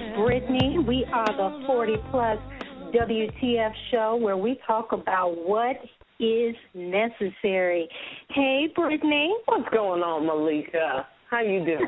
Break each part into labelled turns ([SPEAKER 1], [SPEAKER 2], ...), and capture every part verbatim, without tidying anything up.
[SPEAKER 1] is Brittany. We are the forty plus W T F show where we talk about what is necessary. Hey, Brittany.
[SPEAKER 2] What's going on, Malika? How you doing?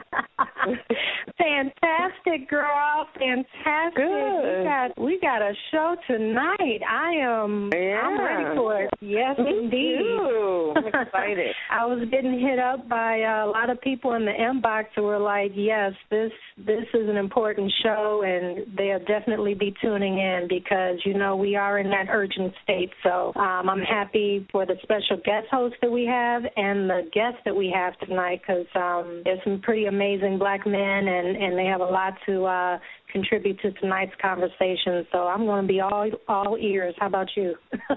[SPEAKER 1] Fantastic, girl. Fantastic.
[SPEAKER 2] Good.
[SPEAKER 1] We got we got a show tonight. I am
[SPEAKER 2] yeah.
[SPEAKER 1] I'm ready for it. Yes,
[SPEAKER 2] Me
[SPEAKER 1] indeed.
[SPEAKER 2] Too. I'm excited.
[SPEAKER 1] I was getting hit up by uh, a lot of people in the inbox who were like, yes, this this is an important show, and they'll definitely be tuning in because, you know, we are in that urgent state. So um, I'm happy for the special guest host that we have and the guest that we have tonight because um, there's some pretty amazing black men, and, and they have a lot to uh, contribute to tonight's conversation. So I'm going to be all all ears. How about you?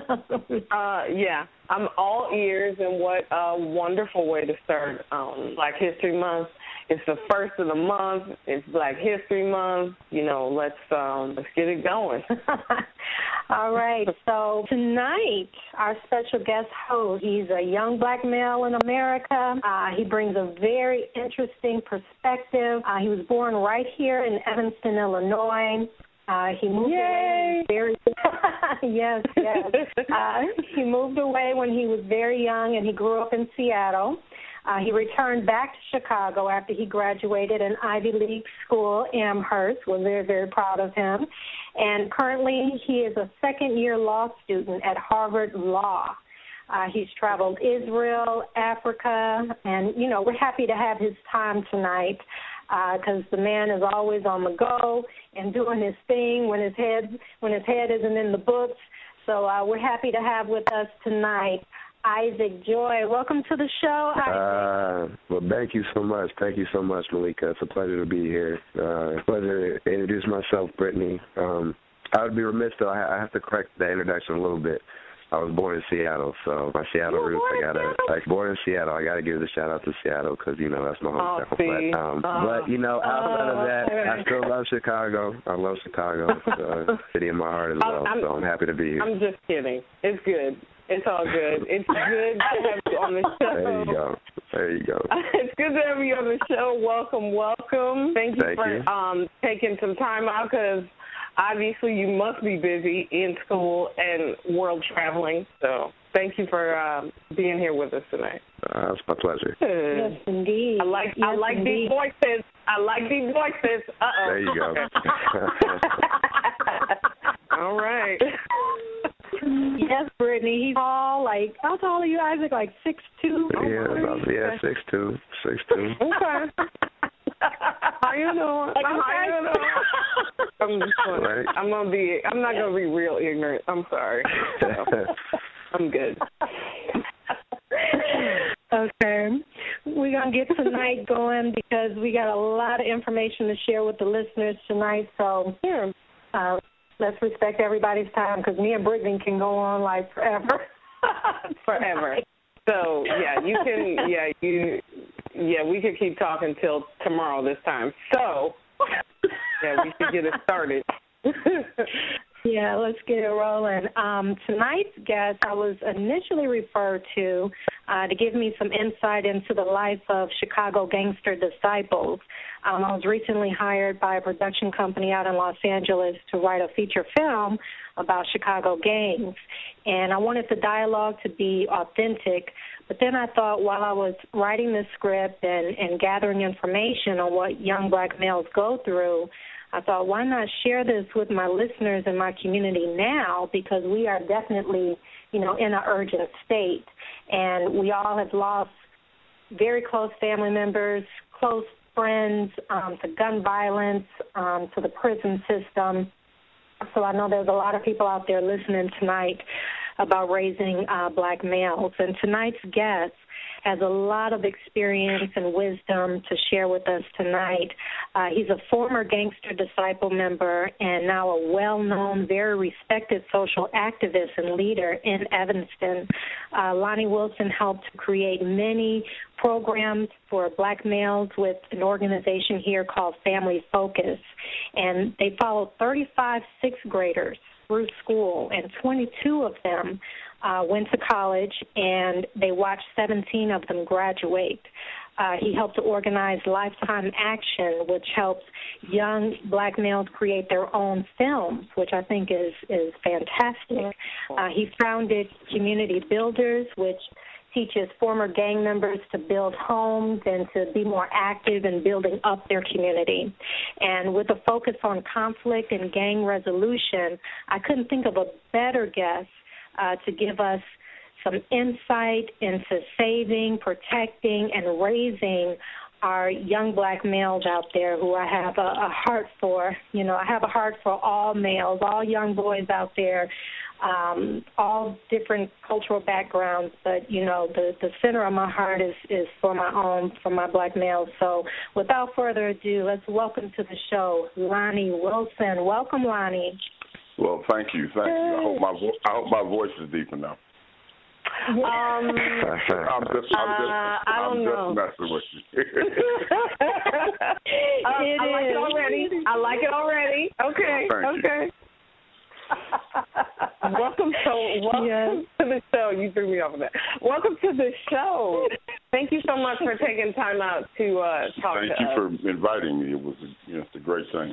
[SPEAKER 2] uh, yeah, I'm all ears, and what a wonderful way to start um, Black History Month. It's the first of the month. It's Black History Month. You know, let's um, let's get it going.
[SPEAKER 1] All right. So tonight, our special guest host, he's a young black male in America. Uh, he brings a very interesting perspective. Uh, he was born right here in Evanston, Illinois. Uh, he moved
[SPEAKER 2] Yay.
[SPEAKER 1] away very yes, yes. Uh, he moved away when he was very young, and he grew up in Seattle. Uh, he returned back to Chicago after he graduated in Ivy League school, Amherst. We're very, very proud of him. And currently he is a second-year law student at Harvard Law. Uh, he's traveled Israel, Africa, and, you know, we're happy to have his time tonight because uh, the man is always on the go and doing his thing when his head, when his head isn't in the books. So uh, we're happy to have with us tonight Isaac Joy. Welcome to the show, Isaac.
[SPEAKER 3] Uh, well, thank you so much. Thank you so much, Malika. It's a pleasure to be here. Uh, pleasure to introduce myself, Brittany. Um, I would be remiss, though. I have to correct the introduction a little bit. I was born in Seattle, so my Seattle roots, I got to, like, born in Seattle, I got to give the shout out to Seattle because, you know, that's my hometown.
[SPEAKER 2] Oh, see.
[SPEAKER 3] but, um,
[SPEAKER 2] uh,
[SPEAKER 3] but, you know, outside
[SPEAKER 2] uh,
[SPEAKER 3] of that, I still love Chicago. I love Chicago. It's a city in my heart as well,
[SPEAKER 2] I'm,
[SPEAKER 3] so I'm happy to be here.
[SPEAKER 2] I'm just kidding. It's good. It's all good. It's good to have you on the show.
[SPEAKER 3] There you go. There you go.
[SPEAKER 2] It's good to have you on the show. Welcome, welcome. Thank you
[SPEAKER 3] Thank
[SPEAKER 2] for
[SPEAKER 3] you.
[SPEAKER 2] Um, taking some time out because obviously you must be busy in school and world traveling. So thank you for um, being here with us tonight.
[SPEAKER 3] Uh, it's my pleasure.
[SPEAKER 1] Yes, indeed.
[SPEAKER 2] I like
[SPEAKER 1] yes,
[SPEAKER 2] I like
[SPEAKER 1] indeed.
[SPEAKER 2] these voices. I like these voices. Uh-oh.
[SPEAKER 3] There you go.
[SPEAKER 2] All right.
[SPEAKER 1] Yes, Brittany. He's tall. Like, how tall are you, Isaac? Like six two?
[SPEAKER 3] Yeah, about, yeah, six two, six two.
[SPEAKER 2] Okay. How you doing?
[SPEAKER 1] Like,
[SPEAKER 2] How you doing? I'm just funny.
[SPEAKER 3] Right.
[SPEAKER 2] I'm gonna be. I'm not gonna be real ignorant. I'm sorry. I'm good.
[SPEAKER 1] Okay. We're going to get tonight going because we got a lot of information to share with the listeners tonight. So
[SPEAKER 2] Yeah.
[SPEAKER 1] uh, let's respect everybody's time because me and Brittany can go on like forever.
[SPEAKER 2] Forever. So yeah, you can. Yeah, you. Yeah, we could keep talking till tomorrow this time. So yeah, we should get it started.
[SPEAKER 1] Yeah, let's get it rolling. Um, tonight's guest I was initially referred to uh, to give me some insight into the life of Chicago gangster disciples. Um, I was recently hired by a production company out in Los Angeles to write a feature film about Chicago gangs, and I wanted the dialogue to be authentic. But then I thought while I was writing the script and, and gathering information on what young black males go through, I thought, why not share this with my listeners and my community now, because we are definitely, you know, in an urgent state. And we all have lost very close family members, close friends um, to gun violence, um, to the prison system. So I know there's a lot of people out there listening tonight about raising uh, black males. And tonight's guest has a lot of experience and wisdom to share with us tonight. Uh, he's a former Gangster Disciple member and now a well-known, very respected social activist and leader in Evanston. Uh, Lonnie Wilson helped to create many programs for black males with an organization here called Family Focus. And they followed thirty-five sixth graders through school, and twenty-two of them uh, went to college, and they watched seventeen of them graduate. Uh, he helped to organize Lifetime Action, which helps young black males create their own films, which I think is, is fantastic. Uh, he founded Community Builders, which teaches former gang members to build homes and to be more active in building up their community. And with a focus on conflict and gang resolution, I couldn't think of a better guest uh, to give us some insight into saving, protecting, and raising our young black males out there who I have a, a heart for. You know, I have a heart for all males, all young boys out there, um, all different cultural backgrounds. But, you know, the, the center of my heart is, is for my own, for my black males. So without further ado, let's welcome to the show Lonnie Wilson. Welcome, Lonnie.
[SPEAKER 4] Well, thank you. Thank you. I hope my, vo- I hope my voice is deep enough.
[SPEAKER 2] Um,
[SPEAKER 4] I'm just, I'm just,
[SPEAKER 2] uh, I don't
[SPEAKER 4] I'm
[SPEAKER 2] know.
[SPEAKER 4] just messing with you.
[SPEAKER 2] uh, I like it already. I like it already. Okay.
[SPEAKER 4] Thank
[SPEAKER 2] okay. welcome to welcome
[SPEAKER 1] yes.
[SPEAKER 2] to the show. You threw me off of that. Welcome to the show. Thank you so much for taking time out to uh, talk
[SPEAKER 4] Thank
[SPEAKER 2] to
[SPEAKER 4] you
[SPEAKER 2] us.
[SPEAKER 4] for inviting me. It was, you know, it's a great thing.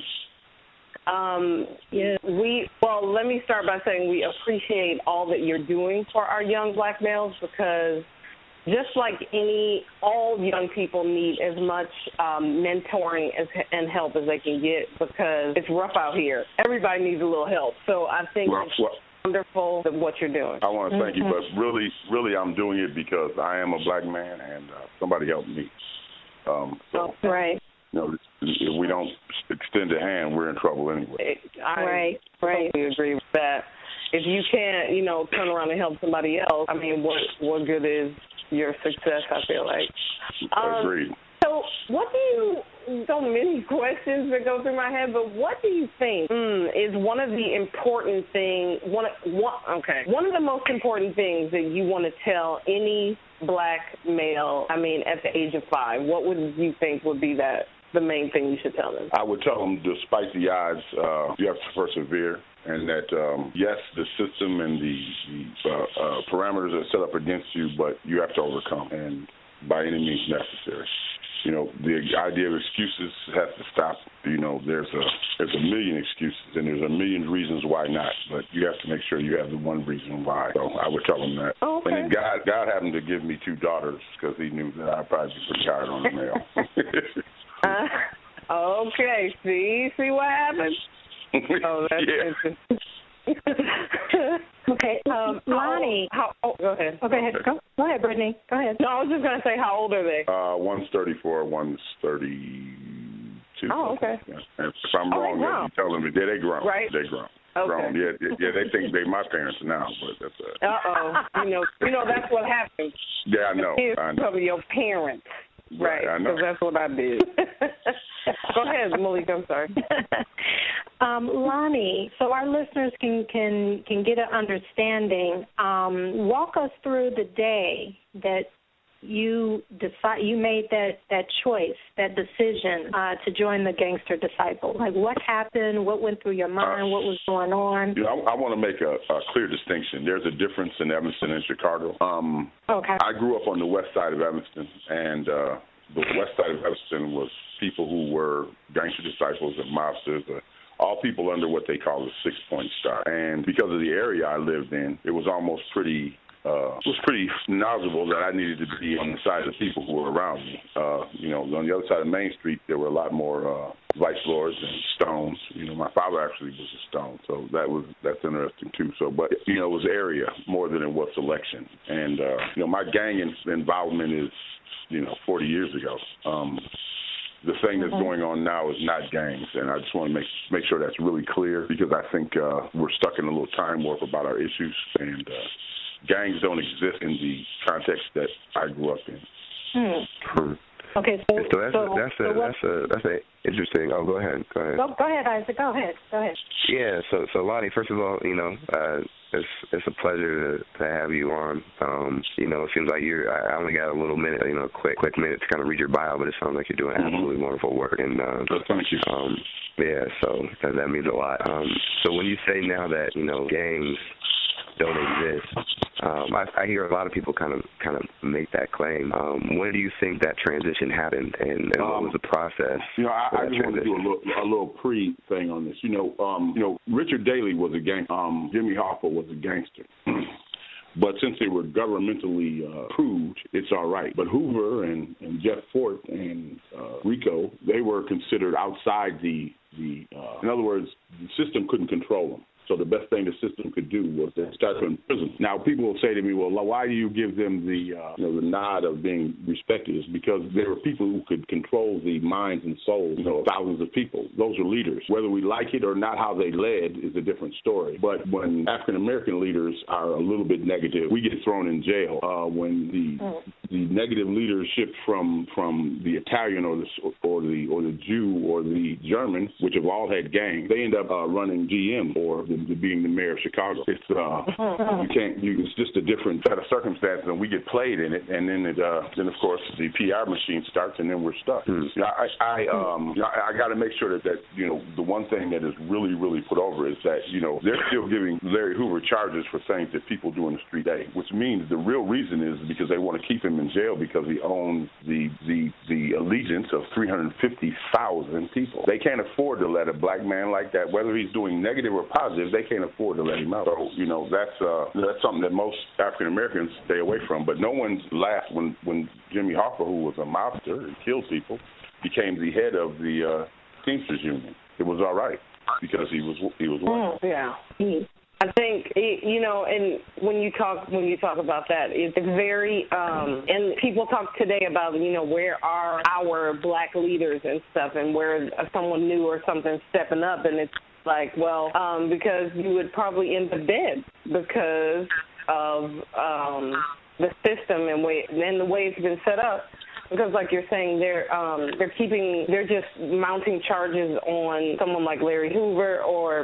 [SPEAKER 2] Um, yeah, we well. Let me start by saying we appreciate all that you're doing for our young black males, because just like any, all young people need as much um, mentoring as, and help as they can get, because it's rough out here. Everybody needs a little help. So I think
[SPEAKER 4] Well,
[SPEAKER 2] it's
[SPEAKER 4] well,
[SPEAKER 2] wonderful that what you're doing.
[SPEAKER 4] I want to thank
[SPEAKER 1] Mm-hmm.
[SPEAKER 4] you, but really, really, I'm doing it because I am a black man and uh, somebody helped me. Um, so,
[SPEAKER 1] Right.
[SPEAKER 4] you know, if we don't extend a hand, we're in trouble anyway.
[SPEAKER 2] I
[SPEAKER 1] Right, right.
[SPEAKER 2] totally agree with that. If you can't, you know, turn around and help somebody else, I mean, what what good is your success, I feel like. Um,
[SPEAKER 4] Agreed.
[SPEAKER 2] So what do you, so many questions that go through my head, but what do you think mm, is one of the important things, one, one, okay, one of the most important things that you want to tell any black male, I mean, at the age of five? What would you think would be that, the main thing you should tell them?
[SPEAKER 4] I would tell them, despite the odds, uh, you have to persevere, and that, um, yes, the system and the, the uh, uh, parameters are set up against you, but you have to overcome, and by any means necessary. You know, the idea of excuses has to stop. You know, there's a there's a million excuses, and there's a million reasons why not, but you have to make sure you have the one reason why. So I would tell them that.
[SPEAKER 2] Oh, okay.
[SPEAKER 4] And God, God happened to give me two daughters because he knew that I'd probably be pretty hard on the male.
[SPEAKER 2] Uh, okay, see, see what happens? Oh, that's
[SPEAKER 4] yeah.
[SPEAKER 2] interesting.
[SPEAKER 1] Okay, um, Lonnie.
[SPEAKER 2] How, how, oh, go ahead.
[SPEAKER 1] Oh, go ahead. Go, go ahead, Brittany. Go ahead.
[SPEAKER 2] No, I was just going to say, how old are they?
[SPEAKER 4] Uh, one's thirty-four, one's thirty-two.
[SPEAKER 2] Oh, okay.
[SPEAKER 4] Yeah. And if I'm
[SPEAKER 2] Oh,
[SPEAKER 4] wrong,
[SPEAKER 2] they
[SPEAKER 4] then
[SPEAKER 2] grown.
[SPEAKER 4] you tell them that they grown.
[SPEAKER 2] Right.
[SPEAKER 4] They grown.
[SPEAKER 2] Okay.
[SPEAKER 4] Grown. Yeah, yeah, yeah, they think they my parents now, but that's uh
[SPEAKER 2] Uh-oh. You know, you know that's what happens.
[SPEAKER 4] Yeah, I know.
[SPEAKER 2] It's
[SPEAKER 4] I know.
[SPEAKER 2] probably your parents.
[SPEAKER 4] Right, I know.
[SPEAKER 2] Because that's what I did. Go ahead, Malika, I'm sorry.
[SPEAKER 1] um, Lonnie, so our listeners can, can, can get an understanding. Um, walk us through the day that you decide you made that, that choice, that decision uh, to join the Gangster Disciple. Like, what happened? What went through your mind? Uh, what was going on?
[SPEAKER 4] You know, I, I want to make a, a clear distinction. There's a difference in Evanston and Chicago. Um,
[SPEAKER 1] okay.
[SPEAKER 4] I grew up on the west side of Evanston, and uh, the west side of Evanston was people who were Gangster Disciples and mobsters, uh, all people under what they call the six-point star. And because of the area I lived in, it was almost pretty... Uh, it was pretty knowledgeable that I needed to be on the side of the people who were around me. Uh, you know, on the other side of Main Street, there were a lot more uh, vice lords and stones. You know, my father actually was a stone, so that was that's interesting too. So, but you know, it was area more than it was selection. And uh, you know, my gang involvement is, you know, forty years ago. Um, The thing that's going on now is not gangs, and I just want to make make sure that's really clear, because I think uh, we're stuck in a little time warp about our issues, and uh, gangs don't exist in the context that I grew up in.
[SPEAKER 1] Hmm. Okay, so,
[SPEAKER 3] so that's
[SPEAKER 1] so,
[SPEAKER 3] a, that's
[SPEAKER 1] so
[SPEAKER 3] a,
[SPEAKER 1] what,
[SPEAKER 3] that's a that's a interesting. Oh, go ahead, go ahead.
[SPEAKER 1] Go, go ahead, Isaac. Go ahead, go ahead.
[SPEAKER 3] Yeah. So so Lonnie, first of all, you know, uh, it's it's a pleasure to, to have you on. Um, you know, it seems like you're. I only got a little minute, you know, quick quick minute to kind of read your bio, but it sounds like you're doing
[SPEAKER 4] Mm-hmm.
[SPEAKER 3] absolutely wonderful work. And uh,
[SPEAKER 4] So thank you.
[SPEAKER 3] Um, yeah. So that, that means a lot. Um, so when you say now that you know gangs don't exist. Um, I, I hear a lot of people kind of kind of make that claim. Um, when do you think that transition happened, and, and what
[SPEAKER 4] um,
[SPEAKER 3] was the process?
[SPEAKER 4] You know, I, I just
[SPEAKER 3] transition?
[SPEAKER 4] want to do a little, a little pre thing on this. You know, um, you know, Richard Daley was a gang. Um, Jimmy Hoffa was a gangster. But since they were governmentally uh, approved, it's all right. But Hoover and, and Jeff Fort and uh, Rico, they were considered outside the, the uh, in other words, the system couldn't control them. So the best thing the system could do was to start them in prison. Now, people will say to me, well, why do you give them the, uh, you know, the nod of being respected? It's because there were people who could control the minds and souls, you know, of thousands of people. Those are leaders. Whether we like it or not, how they led is a different story. But when African-American leaders are a little bit negative, we get thrown in jail. Uh, when the oh. the negative leadership from from the Italian or the or the or the Jew or the German, which have all had gangs, they end up uh, running G M or the to being the mayor of Chicago. It's uh, you can't. You, it's just a different set of circumstances, and we get played in it, and then it, uh, then of course the P R machine starts, and then we're stuck. Mm. You know, I, I, um, you know, I, I got to make sure that, that you know the one thing that is really, really put over is that you know they're still giving Larry Hoover charges for things that people do in the street today, which means the real reason is because they want to keep him in jail because he owns the the the allegiance of three hundred fifty thousand people. They can't afford to let a black man like that, whether he's doing negative or positive, they can't afford to let him out. So, you know, that's uh, that's something that most African Americans stay away from. But no one's laughed when, when Jimmy Hoffa, who was a mobster and killed people, became the head of the uh, Teamsters Union. It was all right because he was he was white.
[SPEAKER 2] Mm, yeah. I think you know, and when you talk when you talk about that, it's very um, and people talk today about you know where are our black leaders and stuff, and where someone new or something stepping up, and it's like, well, um, because you would probably end up dead because of um, the system and way and the way it's been set up. Because, like you're saying, they're um, they're keeping they're just mounting charges on someone like Larry Hoover or.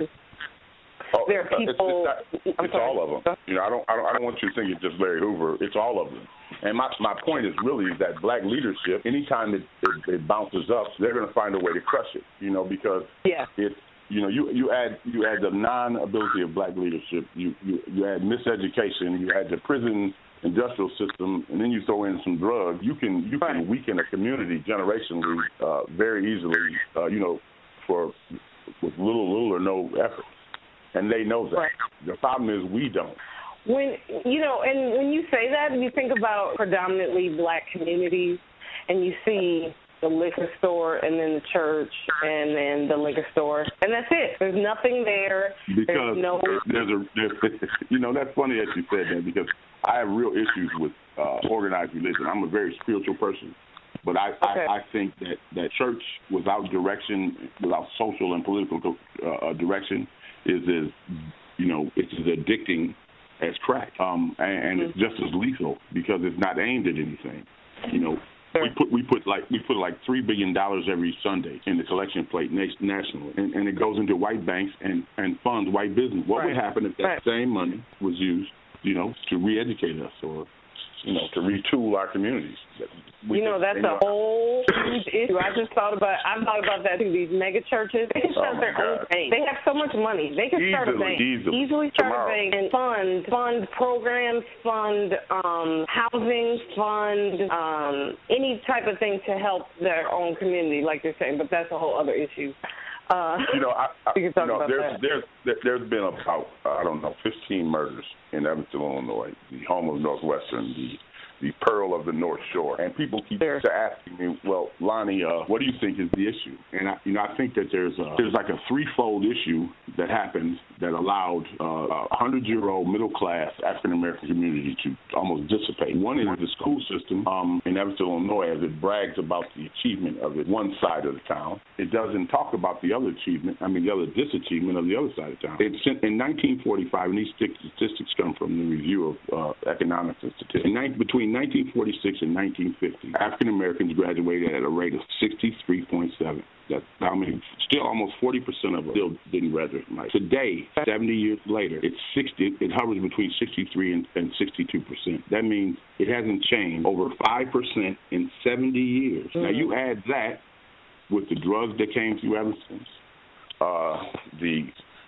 [SPEAKER 4] Oh,
[SPEAKER 2] there are people.
[SPEAKER 4] It's, it's, not, it's all of them. You know, I don't, I don't, I don't want you to think it's just Larry Hoover. It's all of them. And my, my point is really that black leadership, anytime it, it, it bounces up, they're going to find a way to crush it. You know, because
[SPEAKER 2] yeah.
[SPEAKER 4] it's you know you, you add you add the non-ability of black leadership, you, you you add miseducation, you add the prison industrial system, and then you throw in some drugs. You can you can weaken a community generationally uh, very easily. Uh, you know, for with little little or no effort. And they know that. Right. The problem is we don't.
[SPEAKER 2] When you know, and when you say that, you think about predominantly black communities, and you see the liquor store, and then the church, and then the liquor store, and that's it. There's nothing there.
[SPEAKER 4] Because
[SPEAKER 2] there's no.
[SPEAKER 4] There's a, there's, you know, that's funny that you said that because I have real issues with uh, organized religion. I'm a very spiritual person. But I, okay. I, I think that, that church without direction, without social and political uh, direction, is as, you know, it's as addicting as crack, um, and, and mm-hmm. it's just as lethal because it's not aimed at anything. You know, sure. we put we put like we put like three billion dollars every Sunday in the collection plate nationally, and, and it goes into white banks and, and funds white business. What right. would happen if that right. same money was used, you know, to re-educate us or, you know, to retool our communities?
[SPEAKER 2] We you know, that's a whole huge issue. I just thought about I thought about that too. These mega churches, they can start oh their God. own bank. They have so much money. They can
[SPEAKER 4] easily,
[SPEAKER 2] start a bank.
[SPEAKER 4] Easily,
[SPEAKER 2] easily start
[SPEAKER 4] Tomorrow.
[SPEAKER 2] a bank and fund fund programs, fund um, housing, fund um, any type of thing to help their own community, like you're saying. But that's a whole other issue. Uh,
[SPEAKER 4] you know, I, I,
[SPEAKER 2] we can talk
[SPEAKER 4] you know
[SPEAKER 2] about
[SPEAKER 4] there's,
[SPEAKER 2] that.
[SPEAKER 4] there's there's there's been about I don't know fifteen murders in Evanston, Illinois, the home of Northwestern, the the pearl of the North Shore. And people keep sure. asking me, well, Lonnie, uh, what do you think is the issue? And, I, you know, I think that there's a, there's like a threefold issue that happened that allowed uh, a hundred-year-old middle-class African-American community to almost dissipate. One is the school system um, in Evanston, Illinois, as it brags about the achievement of it, one side of the town. It doesn't talk about the other achievement, I mean, the other disachievement of the other side of town. It's in nineteen forty-five, and these statistics come from the Review of uh, Economics and Statistics. In, between nineteen forty-six and nineteen fifty, African Americans graduated at a rate of sixty-three point seven. That's how many? Still, almost forty percent of them still didn't graduate from high school. Today, seventy years later, it's sixty. It hovers between sixty-three and, and sixty-two percent. That means it hasn't changed over five percent in seventy years. Mm-hmm. Now you add that with the drugs that came through Evanston, uh, the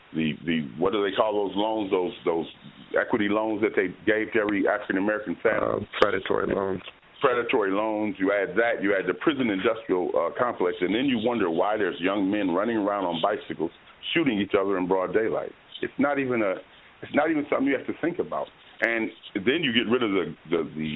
[SPEAKER 4] the the what do they call those loans? Those those equity loans that they gave to every African American family.
[SPEAKER 3] Uh, predatory loans.
[SPEAKER 4] Predatory loans. You add that. You add the prison industrial uh, complex, and then you wonder why there's young men running around on bicycles shooting each other in broad daylight. It's not even a. It's not even something you have to think about. And then you get rid of the the, the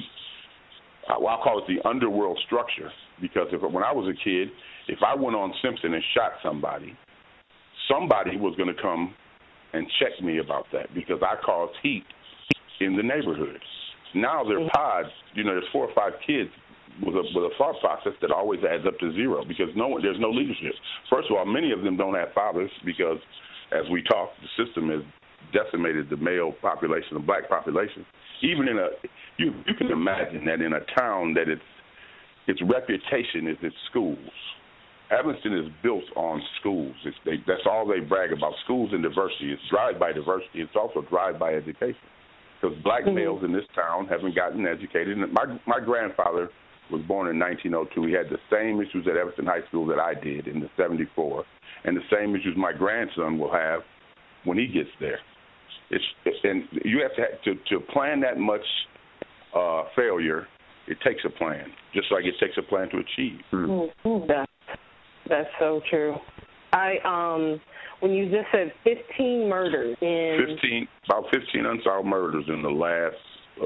[SPEAKER 4] well, I'll call it the underworld structure, because if when I was a kid, if I went on Simpson and shot somebody, somebody was going to come and check me about that because I caused heat in the neighborhood. Now there are pods, you know, there's four or five kids with a with a thought process that always adds up to zero because no one, there's no leadership. First of all, many of them don't have fathers because, as we talk, the system has decimated the male population, the black population. Even in a, you you can imagine that in a town that its its reputation is its schools. Evanston is built on schools. It's, they, that's all they brag about, schools and diversity. It's drive-by diversity. It's also drive-by education. Because black mm-hmm. males in this town haven't gotten educated. My my grandfather was born in nineteen oh two. He had the same issues at Evanston High School that I did in the seventy-four, and the same issues my grandson will have when he gets there. It's and you have to have, to to plan that much uh, failure. It takes a plan, just like it takes a plan to achieve.
[SPEAKER 2] Mm-hmm. That's that's so true. I um. When you just said fifteen murders in
[SPEAKER 4] fifteen, about fifteen unsolved murders in the last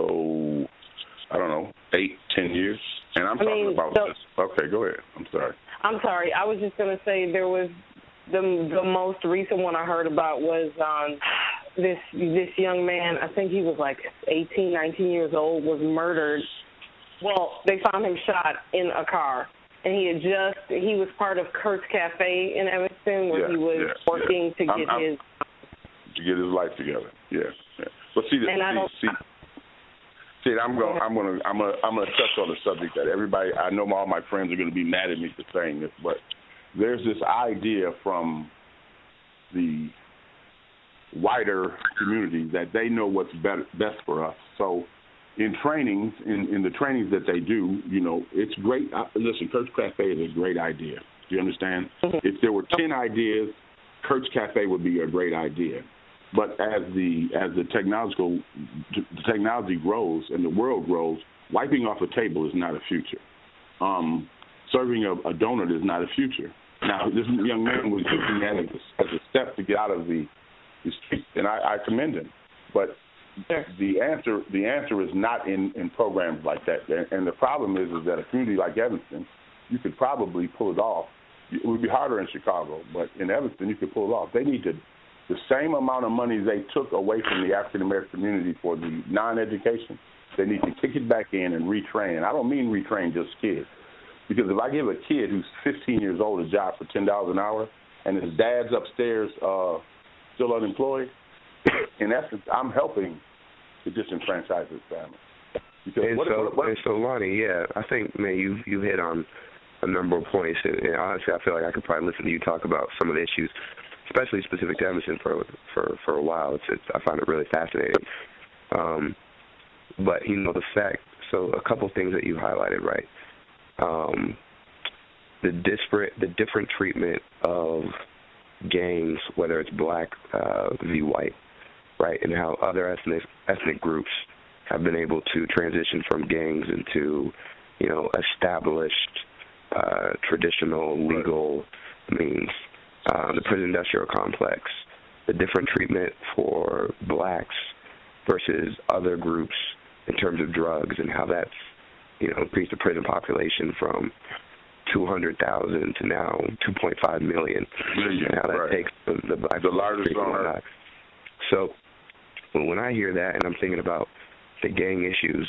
[SPEAKER 4] oh, I don't know, eight, ten years, and I'm I talking mean, about. So, this. Okay, go ahead. I'm sorry.
[SPEAKER 2] I'm sorry. I was just going to say there was the the most recent one I heard about was um, this this young man. I think he was like eighteen, nineteen years old. Was murdered. Well, they found him shot in a car. And he had just, he was part of Kurt's Cafe in Evanston where
[SPEAKER 4] yeah,
[SPEAKER 2] he was
[SPEAKER 4] yeah,
[SPEAKER 2] working
[SPEAKER 4] yeah.
[SPEAKER 2] to get
[SPEAKER 4] I'm, I'm,
[SPEAKER 2] his...
[SPEAKER 4] To get his life together, yeah. yeah. But see,
[SPEAKER 2] and
[SPEAKER 4] see,
[SPEAKER 2] I don't,
[SPEAKER 4] see, see, I'm going, I'm going to, I'm going, I'm going to touch on the subject that everybody, I know all my friends are going to be mad at me for saying this, but there's this idea from the wider community that they know what's better, best for us. So in trainings, in, in the trainings that they do, you know, it's great. Uh, listen, Kurt's Cafe is a great idea. Do you understand? Mm-hmm. If there were ten ideas, Kurt's Cafe would be a great idea. But as the as the technological the technology grows and the world grows, wiping off a table is not a future. Um, serving a, a donut is not a future. Now, this young man was using that as a, as a step to get out of the, the street, and I, I commend him. But Sure. The answer, the answer is not in, in programs like that. And, and the problem is, is that a community like Evanston, you could probably pull it off. It would be harder in Chicago, but in Evanston, you could pull it off. They need to, the same amount of money they took away from the African American community for the non-education, they need to kick it back in and retrain. And I don't mean retrain just kids, because if I give a kid who's fifteen years old a job for ten dollars an hour, and his dad's upstairs uh, still unemployed, in essence, I'm helping to disenfranchise his family. Because
[SPEAKER 3] and
[SPEAKER 4] what,
[SPEAKER 3] so,
[SPEAKER 4] what, what,
[SPEAKER 3] and so, Lonnie, yeah, I think, man, you you hit on a number of points, and, and honestly, I feel like I could probably listen to you talk about some of the issues, especially specific to Evanston, for for for a while. It's, it's I find it really fascinating. Um, but you know, the fact, so a couple things that you highlighted, right? Um, the disparate, the different treatment of gangs, whether it's black uh, v. white, right, and how other ethnic ethnic groups have been able to transition from gangs into, you know, established uh, traditional legal means. Uh, the prison industrial complex, the different treatment for blacks versus other groups in terms of drugs, and how that's, you know, increased the prison population from two hundred thousand to now two point five million.
[SPEAKER 4] Million,
[SPEAKER 3] and how that
[SPEAKER 4] right.
[SPEAKER 3] takes the, the black
[SPEAKER 4] the largest on earth.
[SPEAKER 3] So when, when I hear that and I'm thinking about the gang issues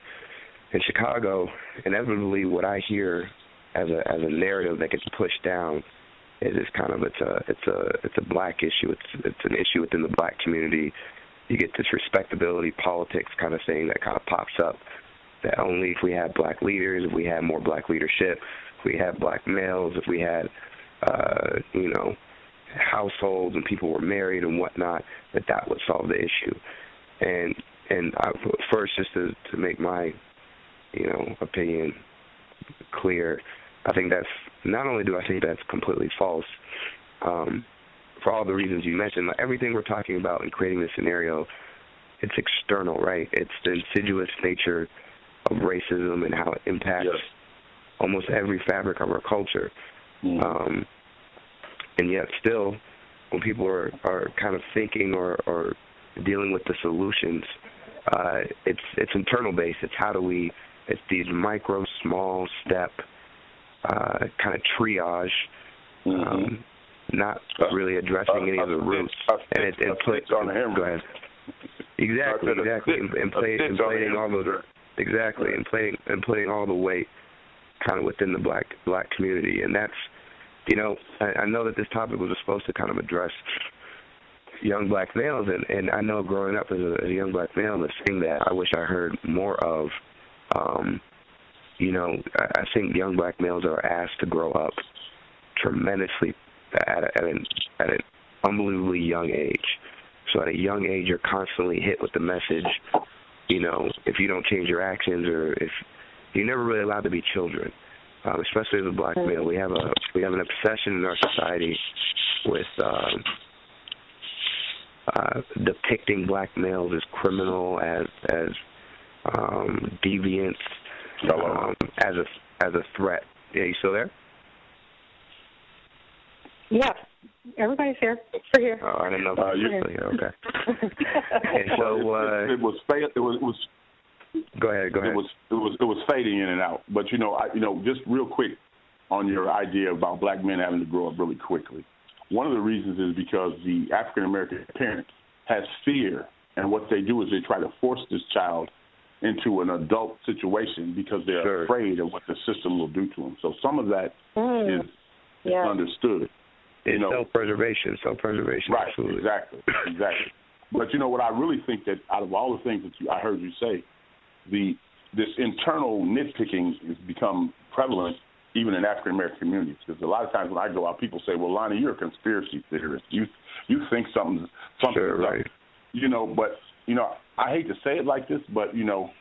[SPEAKER 3] in Chicago, inevitably what I hear as a as a narrative that gets pushed down is this kind of it's a it's a it's a black issue. It's it's an issue within the black community. You get this respectability politics kind of thing that kind of pops up, that only if we had black leaders, if we had more black leadership, if we had black males, if we had, uh, you know, households and people were married and whatnot, that that would solve the issue. And and I, first, just to, to make my, you know, opinion clear, I think that's, not only do I think that's completely false, um, for all the reasons you mentioned, like everything we're talking about in creating this scenario, it's external, right? It's the insidious nature of racism and how it impacts yes. almost every fabric of our culture. Mm. Um, and yet still, when people are, are kind of thinking or, or dealing with the solutions, uh, it's it's internal based. It's how do we, it's these micro, small step uh, kind of triage, mm-hmm. um, not really addressing uh, any of the roots.
[SPEAKER 4] And it, it play,
[SPEAKER 3] go ahead. Exactly, exactly. And, and, play, and playing all those, exactly, and playing and playing all the weight kind of within the black black community. And that's, you know, I, I know that this topic was supposed to kind of address young black males, and, and I know growing up as a, as a young black male, the thing that I wish I heard more of, um, you know, I, I think young black males are asked to grow up tremendously at, a, at, an, at an unbelievably young age. So at a young age, you're constantly hit with the message, you know, if you don't change your actions, or if you're never really allowed to be children, um, especially as a black male. We have a we have an obsession in our society with um, uh, depicting black males as criminal, as as um, deviants, um, as a as a threat. Yeah, you still there?
[SPEAKER 1] Yeah. Everybody's here. We're here.
[SPEAKER 3] Oh, I didn't know if uh, you were here. Okay. And so uh,
[SPEAKER 4] it, it was it was it was.
[SPEAKER 3] Go ahead. Go ahead.
[SPEAKER 4] It was it was it was fading in and out. But you know, I, you know, just real quick on your idea about black men having to grow up really quickly. One of the reasons is because the African American parent has fear, and what they do is they try to force this child into an adult situation because they're sure. afraid of what the system will do to them. So some of that mm. is yeah. understood.
[SPEAKER 3] It's
[SPEAKER 4] you know,
[SPEAKER 3] self-preservation, self-preservation.
[SPEAKER 4] Right,
[SPEAKER 3] absolutely.
[SPEAKER 4] exactly, exactly. But, you know, what I really think that out of all the things that you, I heard you say, the this internal nitpicking has become prevalent even in African-American communities. Because a lot of times when I go out, people say, well, Lonnie, you're a conspiracy theorist. You you think something's, something's
[SPEAKER 3] sure,
[SPEAKER 4] up.
[SPEAKER 3] Right.
[SPEAKER 4] You know, but, you know, I hate to say it like this, but, you know,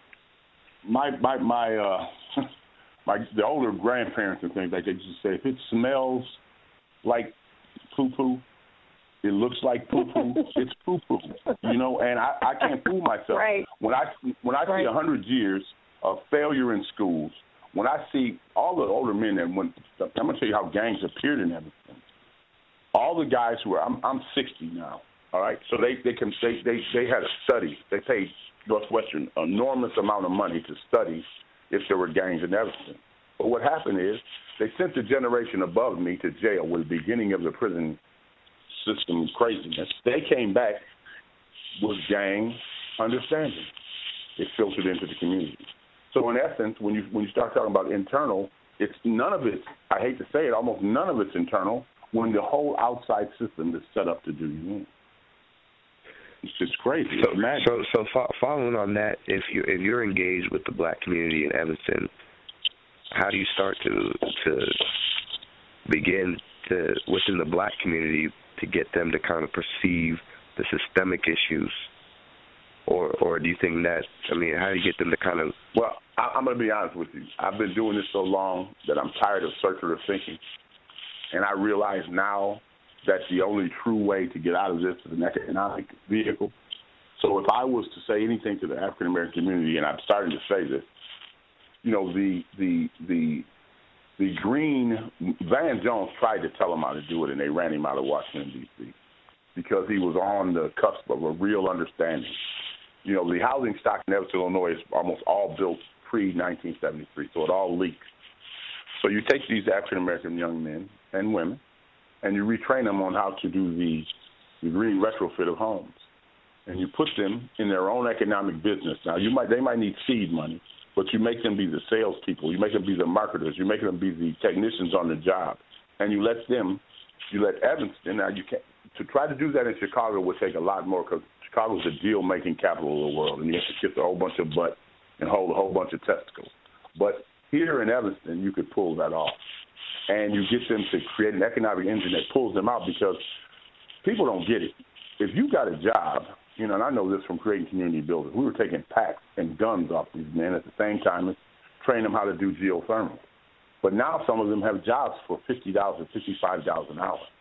[SPEAKER 4] my, my, my, uh, my the older grandparents and things like that used to say, if it smells like poo-poo, it looks like poo-poo, it's poo-poo, you know, and I, I can't fool myself.
[SPEAKER 1] Right.
[SPEAKER 4] When I, when I
[SPEAKER 1] right.
[SPEAKER 4] see one hundred years of failure in schools, when I see all the older men that went, I'm going to tell you how gangs appeared in everything. All the guys who are, I'm, I'm sixty now, all right, so they, they, can, they, they, they had a study. They paid Northwestern an enormous amount of money to study if there were gangs in Evanston. But what happened is they sent the generation above me to jail with the beginning of the prison system craziness. They came back with gang understanding. It filtered into the community. So in essence, when you when you start talking about internal, it's none of it, I hate to say it, almost none of it's internal when the whole outside system is set up to do you in. It's just crazy.
[SPEAKER 3] So,
[SPEAKER 4] it's
[SPEAKER 3] so, so fo- following on that, if you if you're engaged with the black community in Evanston, how do you start to to begin to within the black community to get them to kind of perceive the systemic issues, or or do you think that I mean, how do you get them to kind of?
[SPEAKER 4] Well, I, I'm going to be honest with you. I've been doing this so long that I'm tired of circular thinking, and I realize now that the only true way to get out of this is an economic vehicle. So if I was to say anything to the African American community, and I'm starting to say this, you know, the the the the green Van Jones tried to tell him how to do it, and they ran him out of Washington D C because he was on the cusp of a real understanding. You know, the housing stock in Evanston, Illinois is almost all built pre nineteen seventy-three, so it all leaks. So you take these African American young men and women, and you retrain them on how to do the, the green retrofit of homes, and you put them in their own economic business. Now, you might they might need seed money, but you make them be the salespeople, you make them be the marketers, you make them be the technicians on the job, and you let them, you let Evanston. Now, you can't to try to do that in Chicago would take a lot more because Chicago's the deal-making capital of the world, and you have to kiss a whole bunch of butt and hold a whole bunch of testicles. But here in Evanston, you could pull that off, and you get them to create an economic engine that pulls them out because people don't get it. If you got a job, you know, and I know this from creating community buildings, we were taking packs and guns off these men at the same time as training them how to do geothermal. But now some of them have jobs for fifty dollars and fifty-five dollars an hour.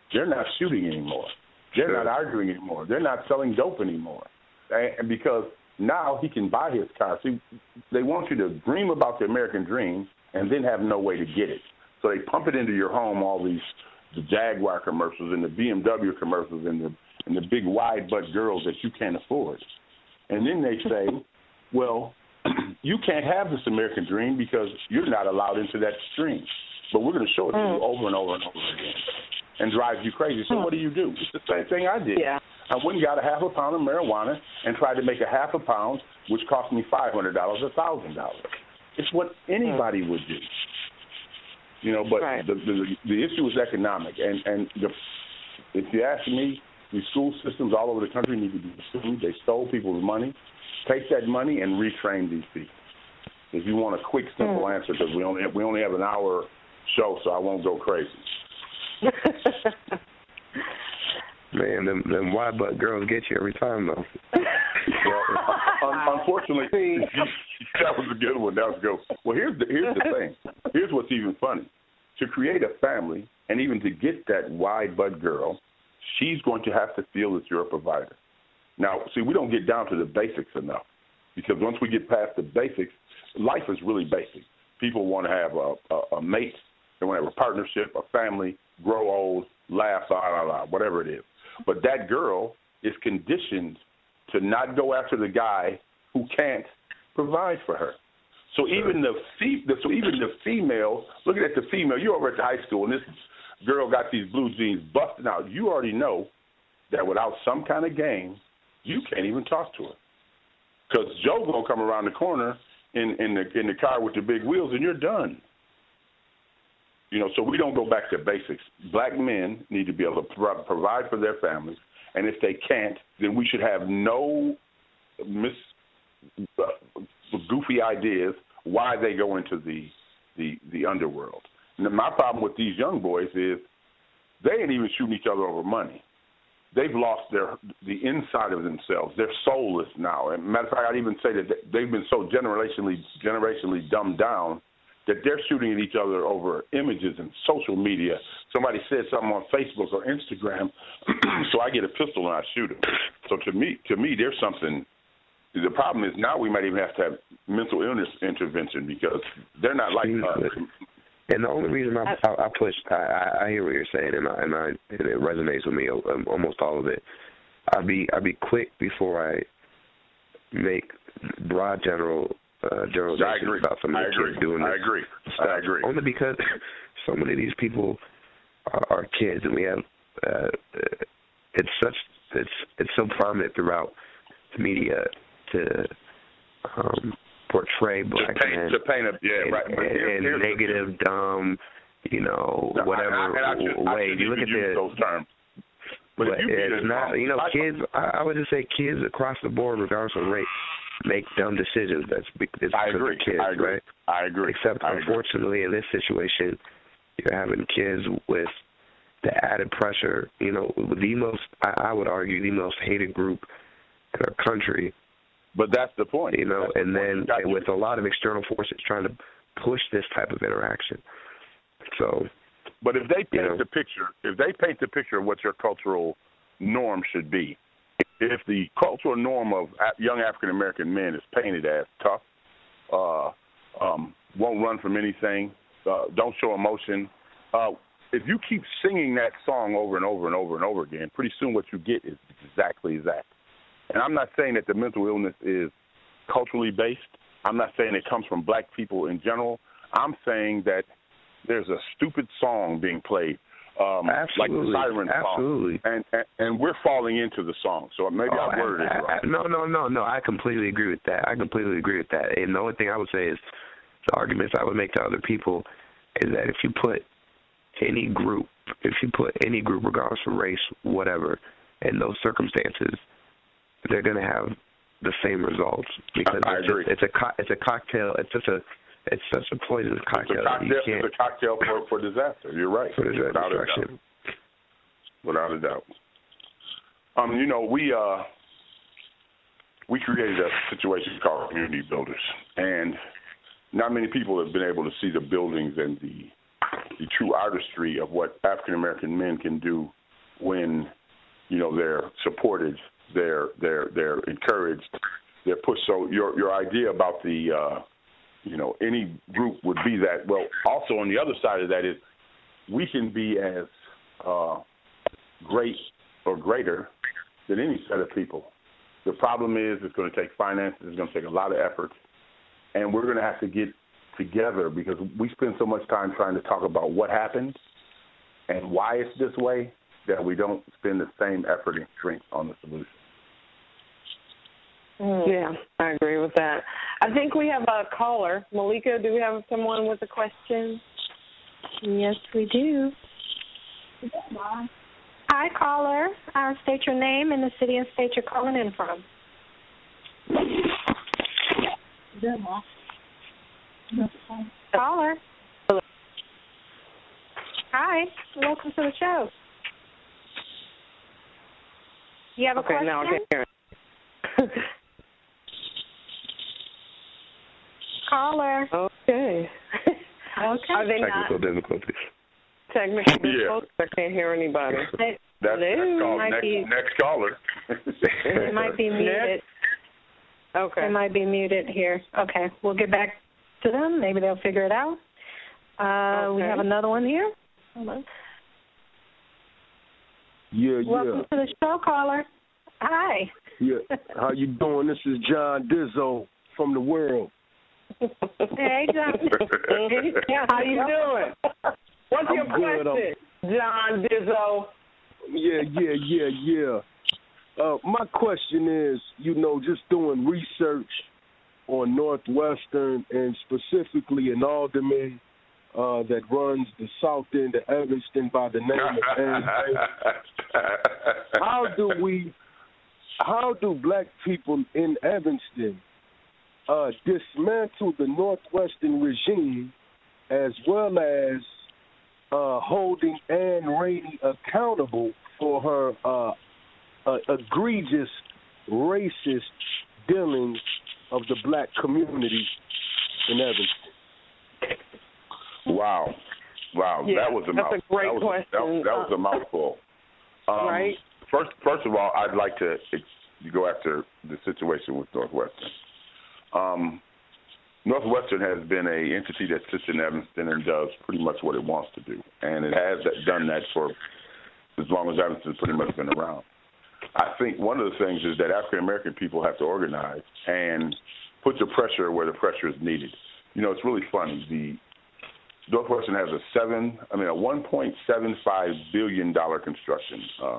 [SPEAKER 4] they're not shooting anymore. They're
[SPEAKER 3] Sure.
[SPEAKER 4] not arguing anymore. They're not selling dope anymore. And because now he can buy his car. See, they want you to dream about the American dream and then have no way to get it. So they pump it into your home, all these the Jaguar commercials and the B M W commercials and the and the big wide butt girls that you can't afford. And then they say, well, you can't have this American dream because you're not allowed into that dream. But we're going to show it to you over and over and over again and drive you crazy. So what do you do? It's the same thing I did.
[SPEAKER 2] Yeah.
[SPEAKER 4] I went and got a half a pound of marijuana and tried to make a half a pound, which cost me five hundred dollars, one thousand dollars. It's what anybody would do. You know, but
[SPEAKER 2] Right.
[SPEAKER 4] the, the the issue is economic. And, and the, if you ask me, the school systems all over the country need to be sued. They stole people's money. Take that money and retrain these people. If you want a quick, simple mm. answer, because we only we only have an hour show, so I won't go crazy.
[SPEAKER 3] Man, them, them wide butt girls get you every time, though.
[SPEAKER 4] Well, un- unfortunately, that was a good one. That was good. Well, here's the here's the thing. Here's what's even funny. To create a family, and even to get that wide butt girl, she's going to have to feel that you're a provider. Now, see, we don't get down to the basics enough, because once we get past the basics, life is really basic. People want to have a, a, a mate. They want to have a partnership, a family, grow old, laugh, la, la, la, whatever it is. But that girl is conditioned to not go after the guy who can't provide for her. So even the so even the female, looking at the female, you're over at the high school, and this girl got these blue jeans busting out. You already know that without some kind of game, you can't even talk to her, because Joe's gonna come around the corner in in the in the car with the big wheels, and you're done. You know, so we don't go back to basics. Black men need to be able to pro- provide for their families, and if they can't, then we should have no mis uh, goofy ideas why they go into the the the underworld. And my problem with these young boys is they ain't even shooting each other over money. They've lost their the inside of themselves. They're soulless now. And matter of fact, I'd even say that they've been so generationally generationally dumbed down that they're shooting at each other over images and social media. Somebody said something on Facebook or Instagram, so I get a pistol and I shoot them. So to me, to me, there's something. The problem is now we might even have to have mental illness intervention, because they're not like us.
[SPEAKER 3] And the only reason I I, I push, I, I hear what you're saying, and I, and I and it resonates with me, almost all of it. I'd be I'd be quick before I make broad general uh, generalizations about some of the kids doing this.
[SPEAKER 4] I agree.
[SPEAKER 3] Stuff.
[SPEAKER 4] I agree.
[SPEAKER 3] Only because so many of these people are, are kids, and we have uh, it's such it's it's so prominent throughout the media to um, portray black
[SPEAKER 4] to paint,
[SPEAKER 3] men
[SPEAKER 4] to paint a yeah
[SPEAKER 3] in,
[SPEAKER 4] right but here's,
[SPEAKER 3] in
[SPEAKER 4] here's
[SPEAKER 3] negative, dumb, you know,
[SPEAKER 4] no,
[SPEAKER 3] whatever
[SPEAKER 4] I, I, I should,
[SPEAKER 3] way.
[SPEAKER 4] I
[SPEAKER 3] you look at
[SPEAKER 4] use
[SPEAKER 3] the
[SPEAKER 4] those terms. But,
[SPEAKER 3] but
[SPEAKER 4] if you
[SPEAKER 3] it's not, you know,
[SPEAKER 4] I,
[SPEAKER 3] kids. I, I would just say kids across the board, regardless of race, make dumb decisions. That's because
[SPEAKER 4] I agree.
[SPEAKER 3] Kids,
[SPEAKER 4] I agree.
[SPEAKER 3] right?
[SPEAKER 4] I agree.
[SPEAKER 3] Except
[SPEAKER 4] I
[SPEAKER 3] unfortunately,
[SPEAKER 4] agree.
[SPEAKER 3] in this situation, you're having kids with the added pressure. You know, the most I, I would argue the most hated group in our country.
[SPEAKER 4] But that's the point.
[SPEAKER 3] You know,
[SPEAKER 4] that's
[SPEAKER 3] and
[SPEAKER 4] the
[SPEAKER 3] then and with a lot of external forces trying to push this type of interaction. So,
[SPEAKER 4] but if they paint
[SPEAKER 3] you know,
[SPEAKER 4] the picture, if they paint the picture of what your cultural norm should be, if the cultural norm of young African American men is painted as tough, uh, um, won't run from anything, uh, don't show emotion, uh, if you keep singing that song over and over and over and over again, pretty soon what you get is exactly that. And I'm not saying that the mental illness is culturally based. I'm not saying it comes from black people in general. I'm saying that there's a stupid song being played, um, like the Siren
[SPEAKER 3] Absolutely.
[SPEAKER 4] song, and, and and we're falling into the song. So maybe
[SPEAKER 3] oh,
[SPEAKER 4] I worded
[SPEAKER 3] I,
[SPEAKER 4] it right.
[SPEAKER 3] I, no, no, no, no. I completely agree with that. I completely agree with that. And the only thing I would say is the arguments I would make to other people is that if you put any group, if you put any group, regardless of race, whatever, in those circumstances, they're going to have the same results, because
[SPEAKER 4] I, I
[SPEAKER 3] it's,
[SPEAKER 4] agree.
[SPEAKER 3] Just, it's a co- it's a cocktail. It's such a it's such a poisonous cocktail.
[SPEAKER 4] It's a cocktail,
[SPEAKER 3] you can't,
[SPEAKER 4] it's a cocktail for, for disaster. You're right.
[SPEAKER 3] For disaster.
[SPEAKER 4] Without a doubt. Without a doubt. Um, you know, we uh we created a situation called Community Builders, and not many people have been able to see the buildings and the the true artistry of what African American men can do when, you know, they're supported, they're they're they're encouraged, they're pushed. So your your idea about the uh, you know, any group would be that. Well, also on the other side of that is we can be as uh, great or greater than any set of people. The problem is it's going to take finances, it's going to take a lot of effort, and we're going to have to get together because we spend so much time trying to talk about what happened and why it's this way that we don't spend the same effort and strength on the solution.
[SPEAKER 2] Yeah, I agree with that. I think we have a caller. Malika, do we have someone with a question?
[SPEAKER 1] Yes, we do. Hi, caller. Uh, state your name and the city and state you're calling in from. Caller. Hi. Welcome to the show. You have a
[SPEAKER 2] okay,
[SPEAKER 1] question?
[SPEAKER 2] now I can hear it.
[SPEAKER 1] Caller.
[SPEAKER 2] Okay.
[SPEAKER 1] Okay.
[SPEAKER 2] Are they
[SPEAKER 3] Technical
[SPEAKER 2] not
[SPEAKER 3] difficulties.
[SPEAKER 2] technical
[SPEAKER 4] Yeah.
[SPEAKER 2] difficulties? I can't hear anybody.
[SPEAKER 1] They,
[SPEAKER 4] That's next, call,
[SPEAKER 1] might
[SPEAKER 4] next,
[SPEAKER 1] be-
[SPEAKER 4] next caller.
[SPEAKER 1] it might be muted.
[SPEAKER 2] Okay.
[SPEAKER 1] It might be muted here. Okay, we'll get back to them. Maybe they'll figure it out. Uh, We
[SPEAKER 2] Okay.
[SPEAKER 1] have another one here. Hold on.
[SPEAKER 5] Yeah,
[SPEAKER 1] Welcome to the show, caller. Hi.
[SPEAKER 5] yeah, yeah. How you doing? This is John Dizzo from the world.
[SPEAKER 1] Hey, John.
[SPEAKER 2] How you doing? What's
[SPEAKER 5] I'm
[SPEAKER 2] your
[SPEAKER 5] good,
[SPEAKER 2] question, John Dizzo?
[SPEAKER 5] Yeah, yeah, yeah, yeah. Uh, my question is, you know, just doing research on Northwestern and specifically in Alderman uh, that runs the south end of Evanston by the name of Ann Ray. How do we, how do black people in Evanston uh, dismantle the Northwestern regime as well as uh, holding Ann Rainey accountable for her uh, uh, egregious racist dealings of the black community in Evanston?
[SPEAKER 4] Wow. Wow.
[SPEAKER 2] Yeah,
[SPEAKER 4] that was a
[SPEAKER 2] that's
[SPEAKER 4] mouthful.
[SPEAKER 2] a great
[SPEAKER 4] that was,
[SPEAKER 2] question.
[SPEAKER 4] That, that was a mouthful. Um,
[SPEAKER 2] Right.
[SPEAKER 4] First, first of all, I'd like to ex- go after the situation with Northwestern. Um, Northwestern has been a entity that sits in Evanston and does pretty much what it wants to do, and it has that, done that for as long as Evanston's pretty much been around. I think one of the things is that African American people have to organize and put the pressure where the pressure is needed. You know, it's really funny. The Northwestern has a seven, I mean, a one point seven five billion dollar construction um,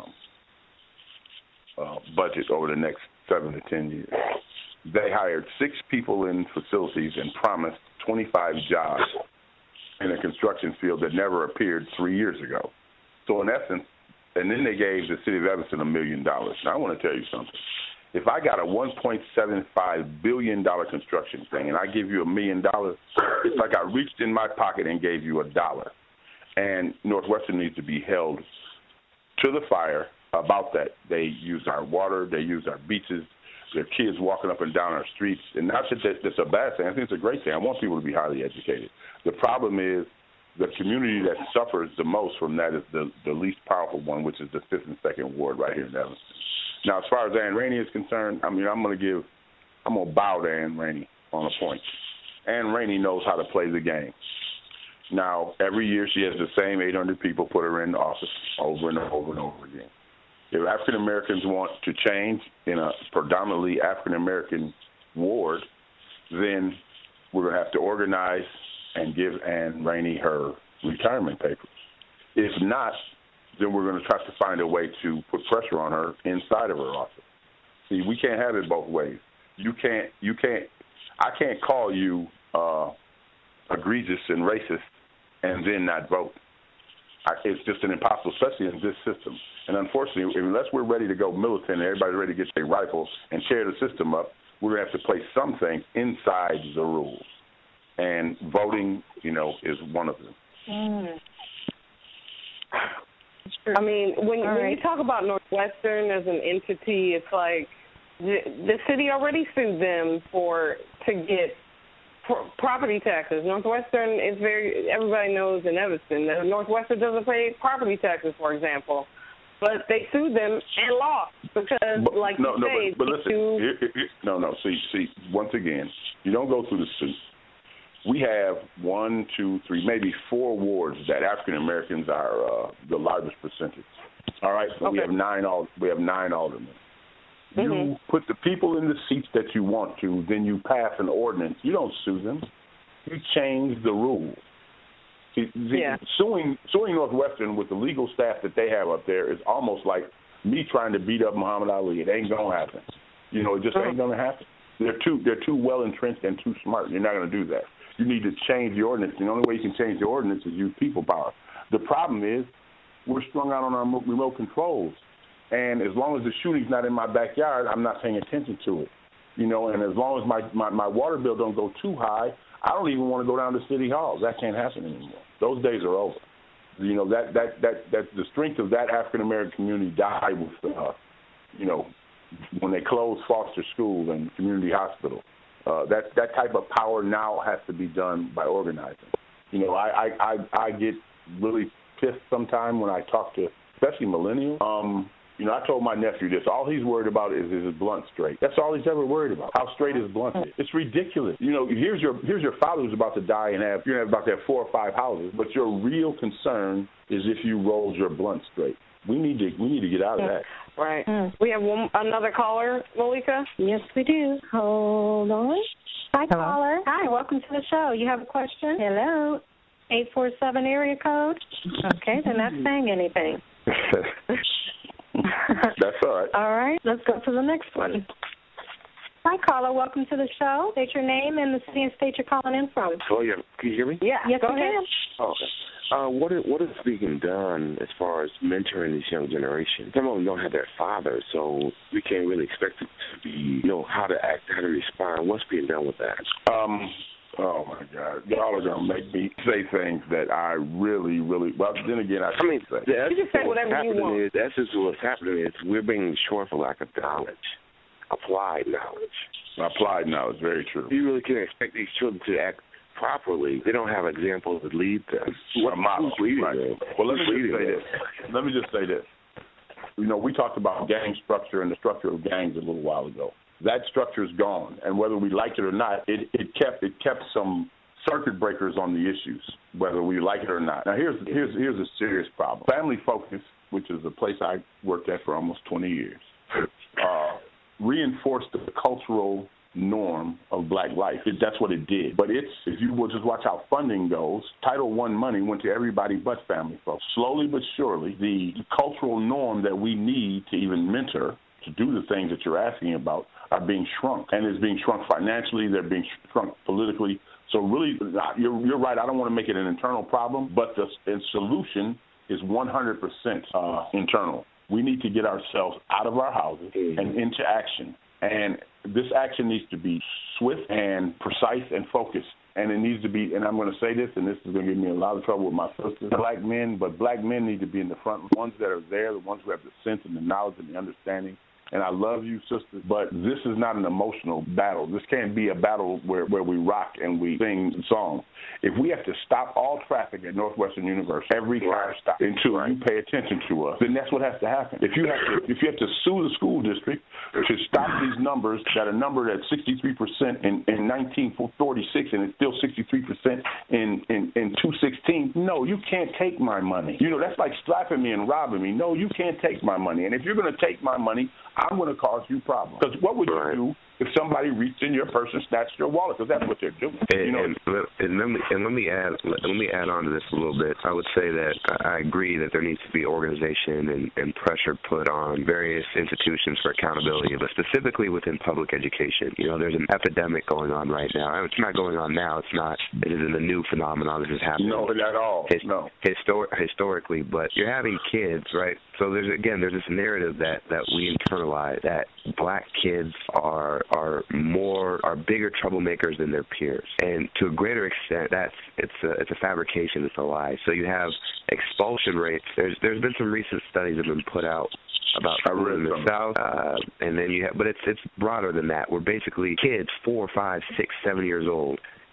[SPEAKER 4] uh, budget over the next seven to ten years. They hired six people in facilities and promised twenty-five jobs in a construction field that never appeared three years ago. So in essence, and then they gave the city of Evanston a million dollars. Now I want to tell you something. If I got a one point seven five billion dollar construction thing and I give you a million dollars, it's like I reached in my pocket and gave you a dollar. And Northwestern needs to be held to the fire about that. They use our water, they use our beaches, their kids walking up and down our streets. And not that that's a bad thing. I think it's a great thing. I want people to be highly educated. The problem is the community that suffers the most from that is the, the least powerful one, which is the fifth and second Ward right here in Evanston. Now, as far as Ann Rainey is concerned, I mean, I'm going to give, I'm going to bow to Ann Rainey on a point. Ann Rainey knows how to play the game. Now, every year she has the same eight hundred people put her in the office over and over and over again. If African Americans want to change in a predominantly African American ward, then we're going to have to organize and give Ann Rainey her retirement papers. If not, then we're going to try to find a way to put pressure on her inside of her office. See, we can't have it both ways. You can't, you can't, I can't call you uh, egregious and racist and then not vote. I, it's just an impossible, especially in this system. And unfortunately, unless we're ready to go militant and everybody's ready to get their rifles and tear the system up, we're going to have to place some things inside the rules. And voting, you know, is one of them.
[SPEAKER 1] Mm.
[SPEAKER 2] I mean, when, when
[SPEAKER 1] right.
[SPEAKER 2] you talk about Northwestern as an entity, it's like the, the city already sued them for to get pro- property taxes. Northwestern is very, everybody knows in Evanston that Northwestern doesn't pay property taxes, for example. But they sued them and lost because,
[SPEAKER 4] but,
[SPEAKER 2] like
[SPEAKER 4] no,
[SPEAKER 2] you
[SPEAKER 4] no,
[SPEAKER 2] say,
[SPEAKER 4] but, but listen,
[SPEAKER 2] you,
[SPEAKER 4] here, here, no, no. See, see. Once again, you don't go through the suit. We have one, two, three, maybe four wards that African Americans are uh, the largest percentage. All right, so
[SPEAKER 2] okay.
[SPEAKER 4] we have nine. We have nine aldermen. You
[SPEAKER 2] mm-hmm.
[SPEAKER 4] put the people in the seats that you want to, then you pass an ordinance. You don't sue them. You change the rules. See,
[SPEAKER 2] yeah.
[SPEAKER 4] Suing suing Northwestern with the legal staff that they have up there is almost like me trying to beat up Muhammad Ali. It ain't gonna happen. You know, it just ain't gonna happen. They're too they're too well entrenched and too smart. You're not gonna do that. You need to change the ordinance. The only way you can change the ordinance is use people power. The problem is we're strung out on our remote controls, and as long as the shooting's not in my backyard, I'm not paying attention to it. You know, and as long as my, my, my water bill don't go too high, I don't even want to go down to City Hall. That can't happen anymore. Those days are over. You know, that that that, that the strength of that African American community died with, uh, you know, when they closed Foster School and Community Hospital. Uh, that that type of power now has to be done by organizing. You know, I I, I, I get really pissed sometimes when I talk to, especially millennials. Um, you know, I told my nephew this. All he's worried about is is his blunt straight. That's all he's ever worried about. How straight his blunt is. It's ridiculous. You know, here's your here's your father who's about to die and have you're about to have four or five houses, but your real concern is if you rolled your blunt straight. We need to we need to get out of that.
[SPEAKER 2] Right. Mm. We have one, another caller, Malika?
[SPEAKER 1] Yes, we do. Hold on. Hi,
[SPEAKER 6] Hello.
[SPEAKER 1] caller. Hi, welcome to the show. You have a question? Hello. eight four seven area code? Okay, they're not saying anything.
[SPEAKER 4] That's all right.
[SPEAKER 1] All right, let's go to the next one. Hi, caller. Welcome to the show. State your name and the city and state you're calling in from.
[SPEAKER 7] Oh, yeah. Can you hear me?
[SPEAKER 2] Yeah,
[SPEAKER 1] yes,
[SPEAKER 2] go
[SPEAKER 1] we
[SPEAKER 2] ahead.
[SPEAKER 1] can.
[SPEAKER 7] Oh, okay. Uh, what is, what is being done as far as mentoring this young generation? Some of them don't have their father, so we can't really expect it to be, you know, how to act, how to respond. What's being done with that?
[SPEAKER 4] Um, oh, my God. Y'all are going to make me say things that I really, really, well, then again, I,
[SPEAKER 7] I mean,
[SPEAKER 4] say.
[SPEAKER 7] the essence
[SPEAKER 2] You can say
[SPEAKER 7] of what's
[SPEAKER 2] whatever you
[SPEAKER 7] happening
[SPEAKER 2] want.
[SPEAKER 7] is, the essence of what's happening is we're being short for lack of knowledge, applied knowledge.
[SPEAKER 4] Applied knowledge, very true.
[SPEAKER 7] You really can't expect these children to act properly. They don't have examples that lead them.
[SPEAKER 4] A model.
[SPEAKER 7] Who's leading
[SPEAKER 4] Right.
[SPEAKER 7] them?
[SPEAKER 4] Well, let me
[SPEAKER 7] Who's
[SPEAKER 4] just say
[SPEAKER 7] leading
[SPEAKER 4] this. Let me just say this. You know, we talked about gang structure and the structure of gangs a little while ago. That structure is gone, and whether we like it or not, it, it kept it kept some circuit breakers on the issues, whether we like it or not. Now, here's here's here's a serious problem. Family Focus, which is a place I worked at for almost twenty years, uh, reinforced the cultural norm of black life. It, that's what it did. But it's, if you will just watch how funding goes, Title One money went to everybody but family folks. Slowly but surely, the cultural norm that we need to even mentor to do the things that you're asking about are being shrunk. And it's being shrunk financially, they're being shrunk politically. So really, you're, you're right, I don't want to make it an internal problem, but the, the solution is one hundred percent uh, internal. We need to get ourselves out of our houses and into action. And this action needs to be swift and precise and focused. And it needs to be, and I'm going to say this, and this is going to give me a lot of trouble with my sisters, black men, but black men need to be in the front, the ones that are there, the ones who have the sense and the knowledge and the understanding. And I love you, sisters, but this is not an emotional battle. This can't be a battle where, where we rock and we sing songs. If we have to stop all traffic at Northwestern University, every car stop until you pay attention to us, then that's what has to happen. If you have to, if you have to sue the school district to stop these numbers that are numbered at sixty-three percent in, in nineteen forty-six and it's still sixty-three percent in, in, in two sixteen, no, you can't take my money. You know, that's like slapping me and robbing me. No, you can't take my money. And if you're going to take my money, I'm going to cause you problems. Because what would you do if somebody reached in your purse and snatched your wallet? Because that's what they're doing.
[SPEAKER 7] And,
[SPEAKER 4] you know?
[SPEAKER 7] and, and, let me, and let me add let, let me add on to this a little bit. I would say that I agree that there needs to be organization and, and pressure put on various institutions for accountability, but specifically within public education. You know, there's an epidemic going on right now. It's not going on now. It's not. It isn't a new phenomenon. This is happening.
[SPEAKER 4] No, not at all.
[SPEAKER 7] His,
[SPEAKER 4] no.
[SPEAKER 7] Histor- historically, but you're having kids, right? So there's again, there's this narrative that, that we internalize that black kids are are more are bigger troublemakers than their peers, and to a greater extent, that's it's a it's a fabrication, it's a lie. So you have expulsion rates. There's there's been some recent studies that have been put out about schools in the South, uh, and then you have, but it's it's broader than that. We're basically kids four, five, six, seven years old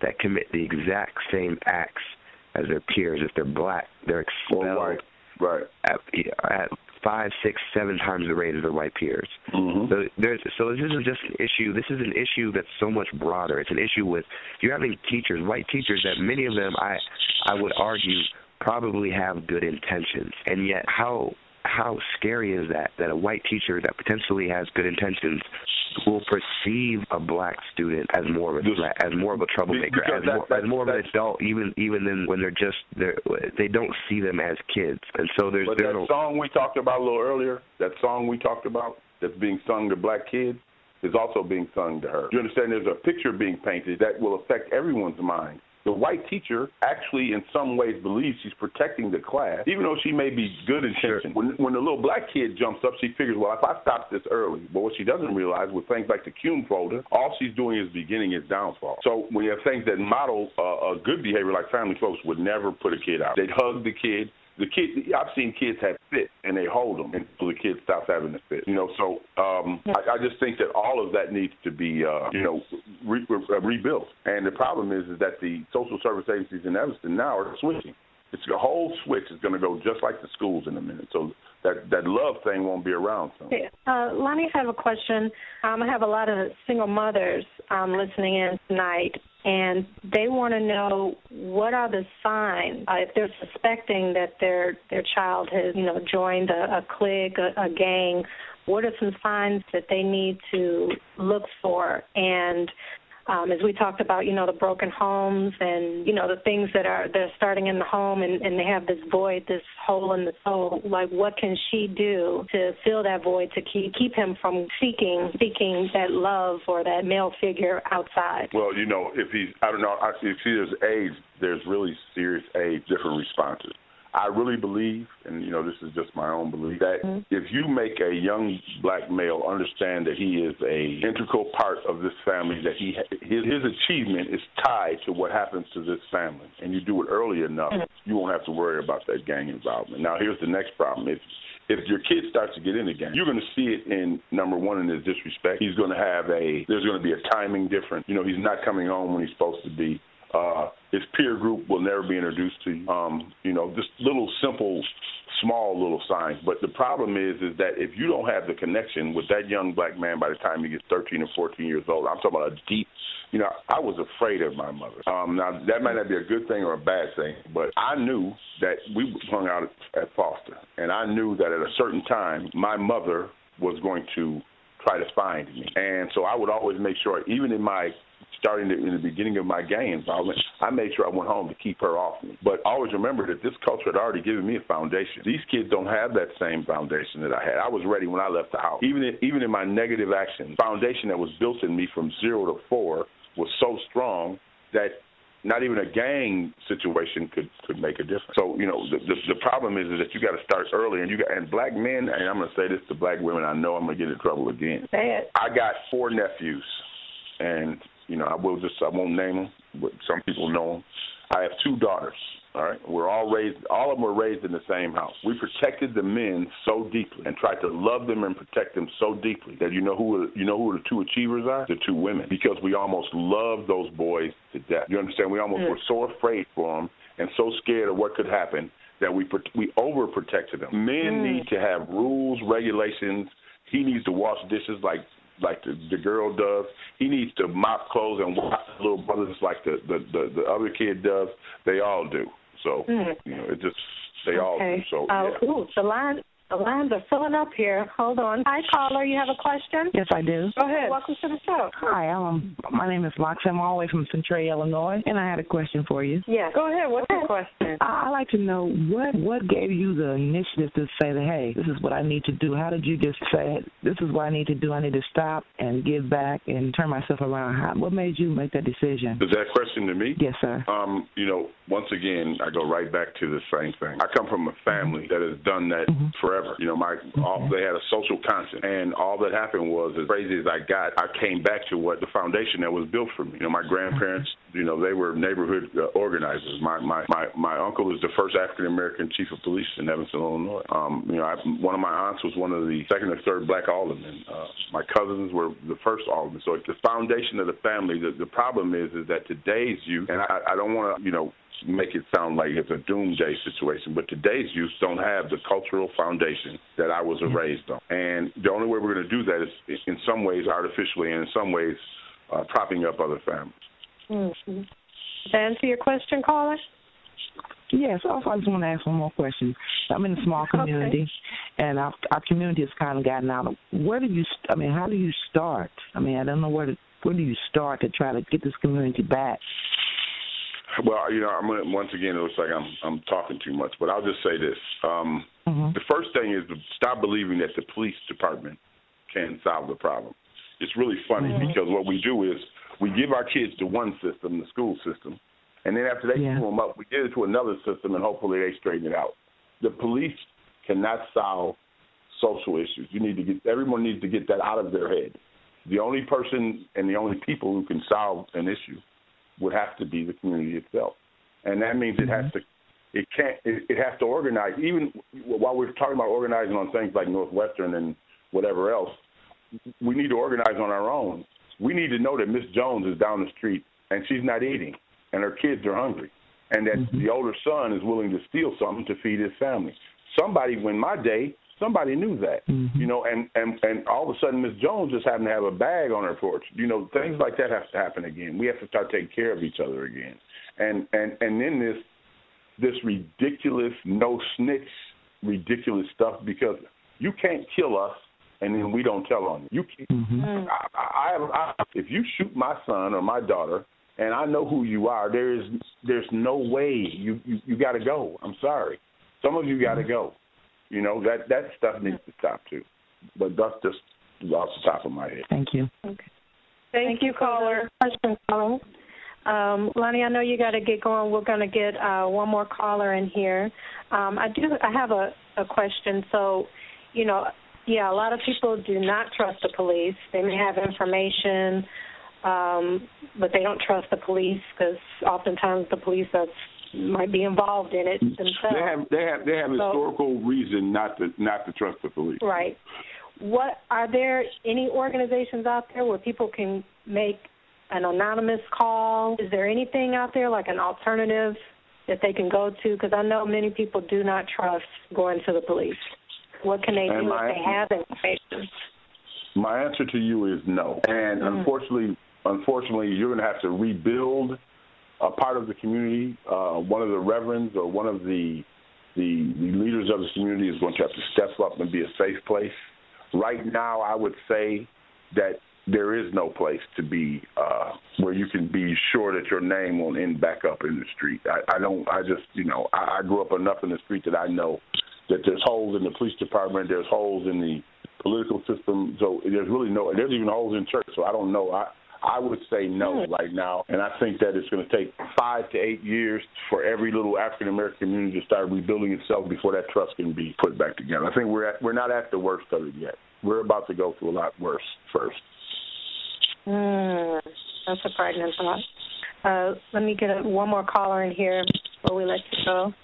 [SPEAKER 7] that commit the exact same acts as their peers. If they're black, they're expelled
[SPEAKER 4] right. Right.
[SPEAKER 7] At, at five, six, seven times the rate of their white peers.
[SPEAKER 4] Mm-hmm.
[SPEAKER 7] So there's, so this isn't just an issue. This is an issue that's so much broader. It's an issue with you're having teachers, white teachers, that many of them, I, I would argue, probably have good intentions, and yet how how scary is that? That a white teacher that potentially has good intentions will perceive a black student as more of a threat, as more of a troublemaker, as, that, more, that, as more of an adult, even even then when they're just they're, they don't see them as kids, and so there's.
[SPEAKER 4] But
[SPEAKER 7] there's
[SPEAKER 4] that
[SPEAKER 7] no,
[SPEAKER 4] song we talked about a little earlier, that song we talked about that's being sung to black kids, is also being sung to her. You understand? There's a picture being painted that will affect everyone's mind. The white teacher actually, in some ways, believes she's protecting the class, even though she may be good intentioned. Sure. When, when the little black kid jumps up, she figures, well, if I stop this early. But what she doesn't realize with things like the Cume folder, all she's doing is beginning his downfall. So when you have things that model uh, a good behavior, like family folks would never put a kid out. They'd hug the kid. The kid, I've seen kids have fits, and they hold them until the kid stops having the fit. You know, so um, I, I just think that all of that needs to be, uh, you know, re- re- rebuilt. And the problem is, is that the social service agencies in Evanston now are switching. It's the whole switch is going to go just like the schools in a minute. So that that love thing won't be around soon.
[SPEAKER 1] Uh, Lonnie, I have a question. Um, I have a lot of single mothers um, listening in tonight, and they want to know what are the signs uh, if they're suspecting that their their child has, you know, joined a, a clique, a, a gang. What are some signs that they need to look for? And Um, as we talked about, you know, the broken homes and, you know, the things that are they're starting in the home and, and they have this void, this hole in the soul. Like, what can she do to fill that void to keep keep him from seeking seeking that love or that male figure outside?
[SPEAKER 4] Well, you know, if he's, I don't know, if he there's AIDS, there's really serious AIDS, different responses. I really believe, and, you know, this is just my own belief, that mm-hmm. if you make a young black male understand that he is a integral part of this family, that he his, his achievement is tied to what happens to this family, and you do it early enough, mm-hmm. you won't have to worry about that gang involvement. Now, here's the next problem. If If your kid starts to get in the gang, you're going to see it in, number one, in his disrespect. He's going to have a, there's going to be a timing difference. You know, he's not coming home when he's supposed to be. Uh, his peer group will never be introduced to you. Um, you know, just little simple, small little signs. But the problem is, is that if you don't have the connection with that young black man by the time he gets thirteen or fourteen years old, I'm talking about a deep, you know, I was afraid of my mother. Um, now, that might not be a good thing or a bad thing, but I knew that we hung out at Foster, and I knew that at a certain time, my mother was going to try to find me. And so I would always make sure, even in my starting to, in the beginning of my gang involvement, I made sure I went home to keep her off me. But always remember that this culture had already given me a foundation. These kids don't have that same foundation that I had. I was ready when I left the house. Even in, even in my negative actions, foundation that was built in me from zero to four was so strong that not even a gang situation could, could make a difference. So, you know, the, the, the problem is, is that you got to start early. And you got, and black men, and I'm going to say this to black women, I know I'm going to get in trouble again.
[SPEAKER 1] Say it.
[SPEAKER 4] I got four nephews, and, you know, I will just, I won't name them, but some people know them. I have two daughters. All right, we're all raised. All of them were raised in the same house. We protected the men so deeply and tried to love them and protect them so deeply that you know who you know who the two achievers are? The two women, because we almost loved those boys to death. You understand? We almost mm. were so afraid for them and so scared of what could happen that we we overprotected them. Men mm. need to have rules, regulations. He needs to wash dishes like. like the, the girl does. He needs to mop clothes and wash his little brothers like the, the, the, the other kid does. They all do. So, mm. you know, it just, they okay. all do. So,
[SPEAKER 1] uh,
[SPEAKER 4] yeah.
[SPEAKER 1] Ooh, the line, the lines are filling up here. Hold on. Hi, caller. You have a question?
[SPEAKER 6] Yes, I do.
[SPEAKER 1] Go ahead. Welcome to the show.
[SPEAKER 6] Hi, um, my name is Lox. I'm all the way from Centralia, Illinois, and I had a question for you.
[SPEAKER 1] Yes. Go ahead. What's your question?
[SPEAKER 6] I, I'd like to know what what gave you the initiative to say that, hey, this is what I need to do. How did you just say, this is what I need to do. I need to stop and give back and turn myself around. How, what made you make that decision?
[SPEAKER 4] Is that question to me?
[SPEAKER 6] Yes, sir.
[SPEAKER 4] Um, you know, once again, I go right back to the same thing. I come from a family that has done that mm-hmm. forever. You know, my all, they had a social conscience, and all that happened was, as crazy as I got, I came back to what the foundation that was built for me. You know, my grandparents You know, they were neighborhood uh, organizers. My, my my my uncle is the first African American chief of police in Evanston, Illinois. Um, you know, I, one of my aunts was one of the second or third black aldermen. Uh, my cousins were the first aldermen. So it's the foundation of the family. The, the problem is is that today's youth, and I, I don't want to, you know, make it sound like it's a doomsday situation, but today's youth don't have the cultural foundation that I was raised on. And the only way we're going to do that is in some ways artificially and in some ways uh, propping up other families.
[SPEAKER 1] Mm-hmm. To answer your question, caller?
[SPEAKER 6] Yes, also I just want to ask one more question. I'm in a small community, okay. and our, our community has kind of gotten out of, where do you, I mean, how do you start? I mean, I don't know where to, where do you start to try to get this community back?
[SPEAKER 4] Well, you know, I'm gonna, once again, it looks like I'm I'm talking too much, but I'll just say this. Um, mm-hmm. The first thing is to stop believing that the police department can solve the problem. It's really funny mm-hmm. because what we do is we give our kids to one system, the school system, and then after they yeah. pull them up, we give it to another system, and hopefully they straighten it out. The police cannot solve social issues. You need to get everyone needs to get that out of their head. The only person and the only people who can solve an issue would have to be the community itself, and that means it has to, it can't, it, it has to organize. Even while we're talking about organizing on things like Northwestern and whatever else, we need to organize on our own. We need to know that Miss Jones is down the street and she's not eating, and her kids are hungry, and that mm-hmm. the older son is willing to steal something to feed his family. Somebody, in my day, somebody knew that, mm-hmm. you know, and, and, and all of a sudden Miss Jones just happened to have a bag on her porch. You know, things like that have to happen again. We have to start taking care of each other again. And and, and then this this ridiculous no snitch, ridiculous stuff, because you can't kill us and then we don't tell on you. You mm-hmm. I, I, I, if you shoot my son or my daughter and I know who you are, there is there's no way you you, you got to go. I'm sorry. Some of you got to go. You know, that, that stuff needs to stop, too. But that's just off the top of my head.
[SPEAKER 6] Thank you.
[SPEAKER 1] Okay. Thank, Thank you, caller. Question, caller. Um, Lonnie, I know you got to get going. We're going to get uh, one more caller in here. Um, I do. I have a, a question. So, you know, yeah, a lot of people do not trust the police. They may have information, um, but they don't trust the police because oftentimes the police are might be involved in it themselves.
[SPEAKER 4] They have they have they have so, historical reason not to not to trust the police.
[SPEAKER 1] Right. What are there any organizations out there where people can make an anonymous call? Is there anything out there like an alternative that they can go to? Because I know many people do not trust going to the police. What can they and do if they have information?
[SPEAKER 4] My answer to you is no. And mm. unfortunately, unfortunately, you're going to have to rebuild a part of the community. Uh, one of the reverends or one of the, the the leaders of the community is going to have to step up and be a safe place. Right now, I would say that there is no place to be uh, where you can be sure that your name won't end back up in the street. I, I don't. I just, you know, I, I grew up enough in the street that I know that there's holes in the police department, there's holes in the political system. So there's really no. There's even holes in church. So I don't know. I. I would say no right now, and I think that it's going to take five to eight years for every little African-American community to start rebuilding itself before that trust can be put back together. I think we're at, we're not at the worst of it yet. We're about to go through a lot worse first.
[SPEAKER 1] Mm, that's a frightening thought. Uh, let me get a, one more caller in here before we let you go.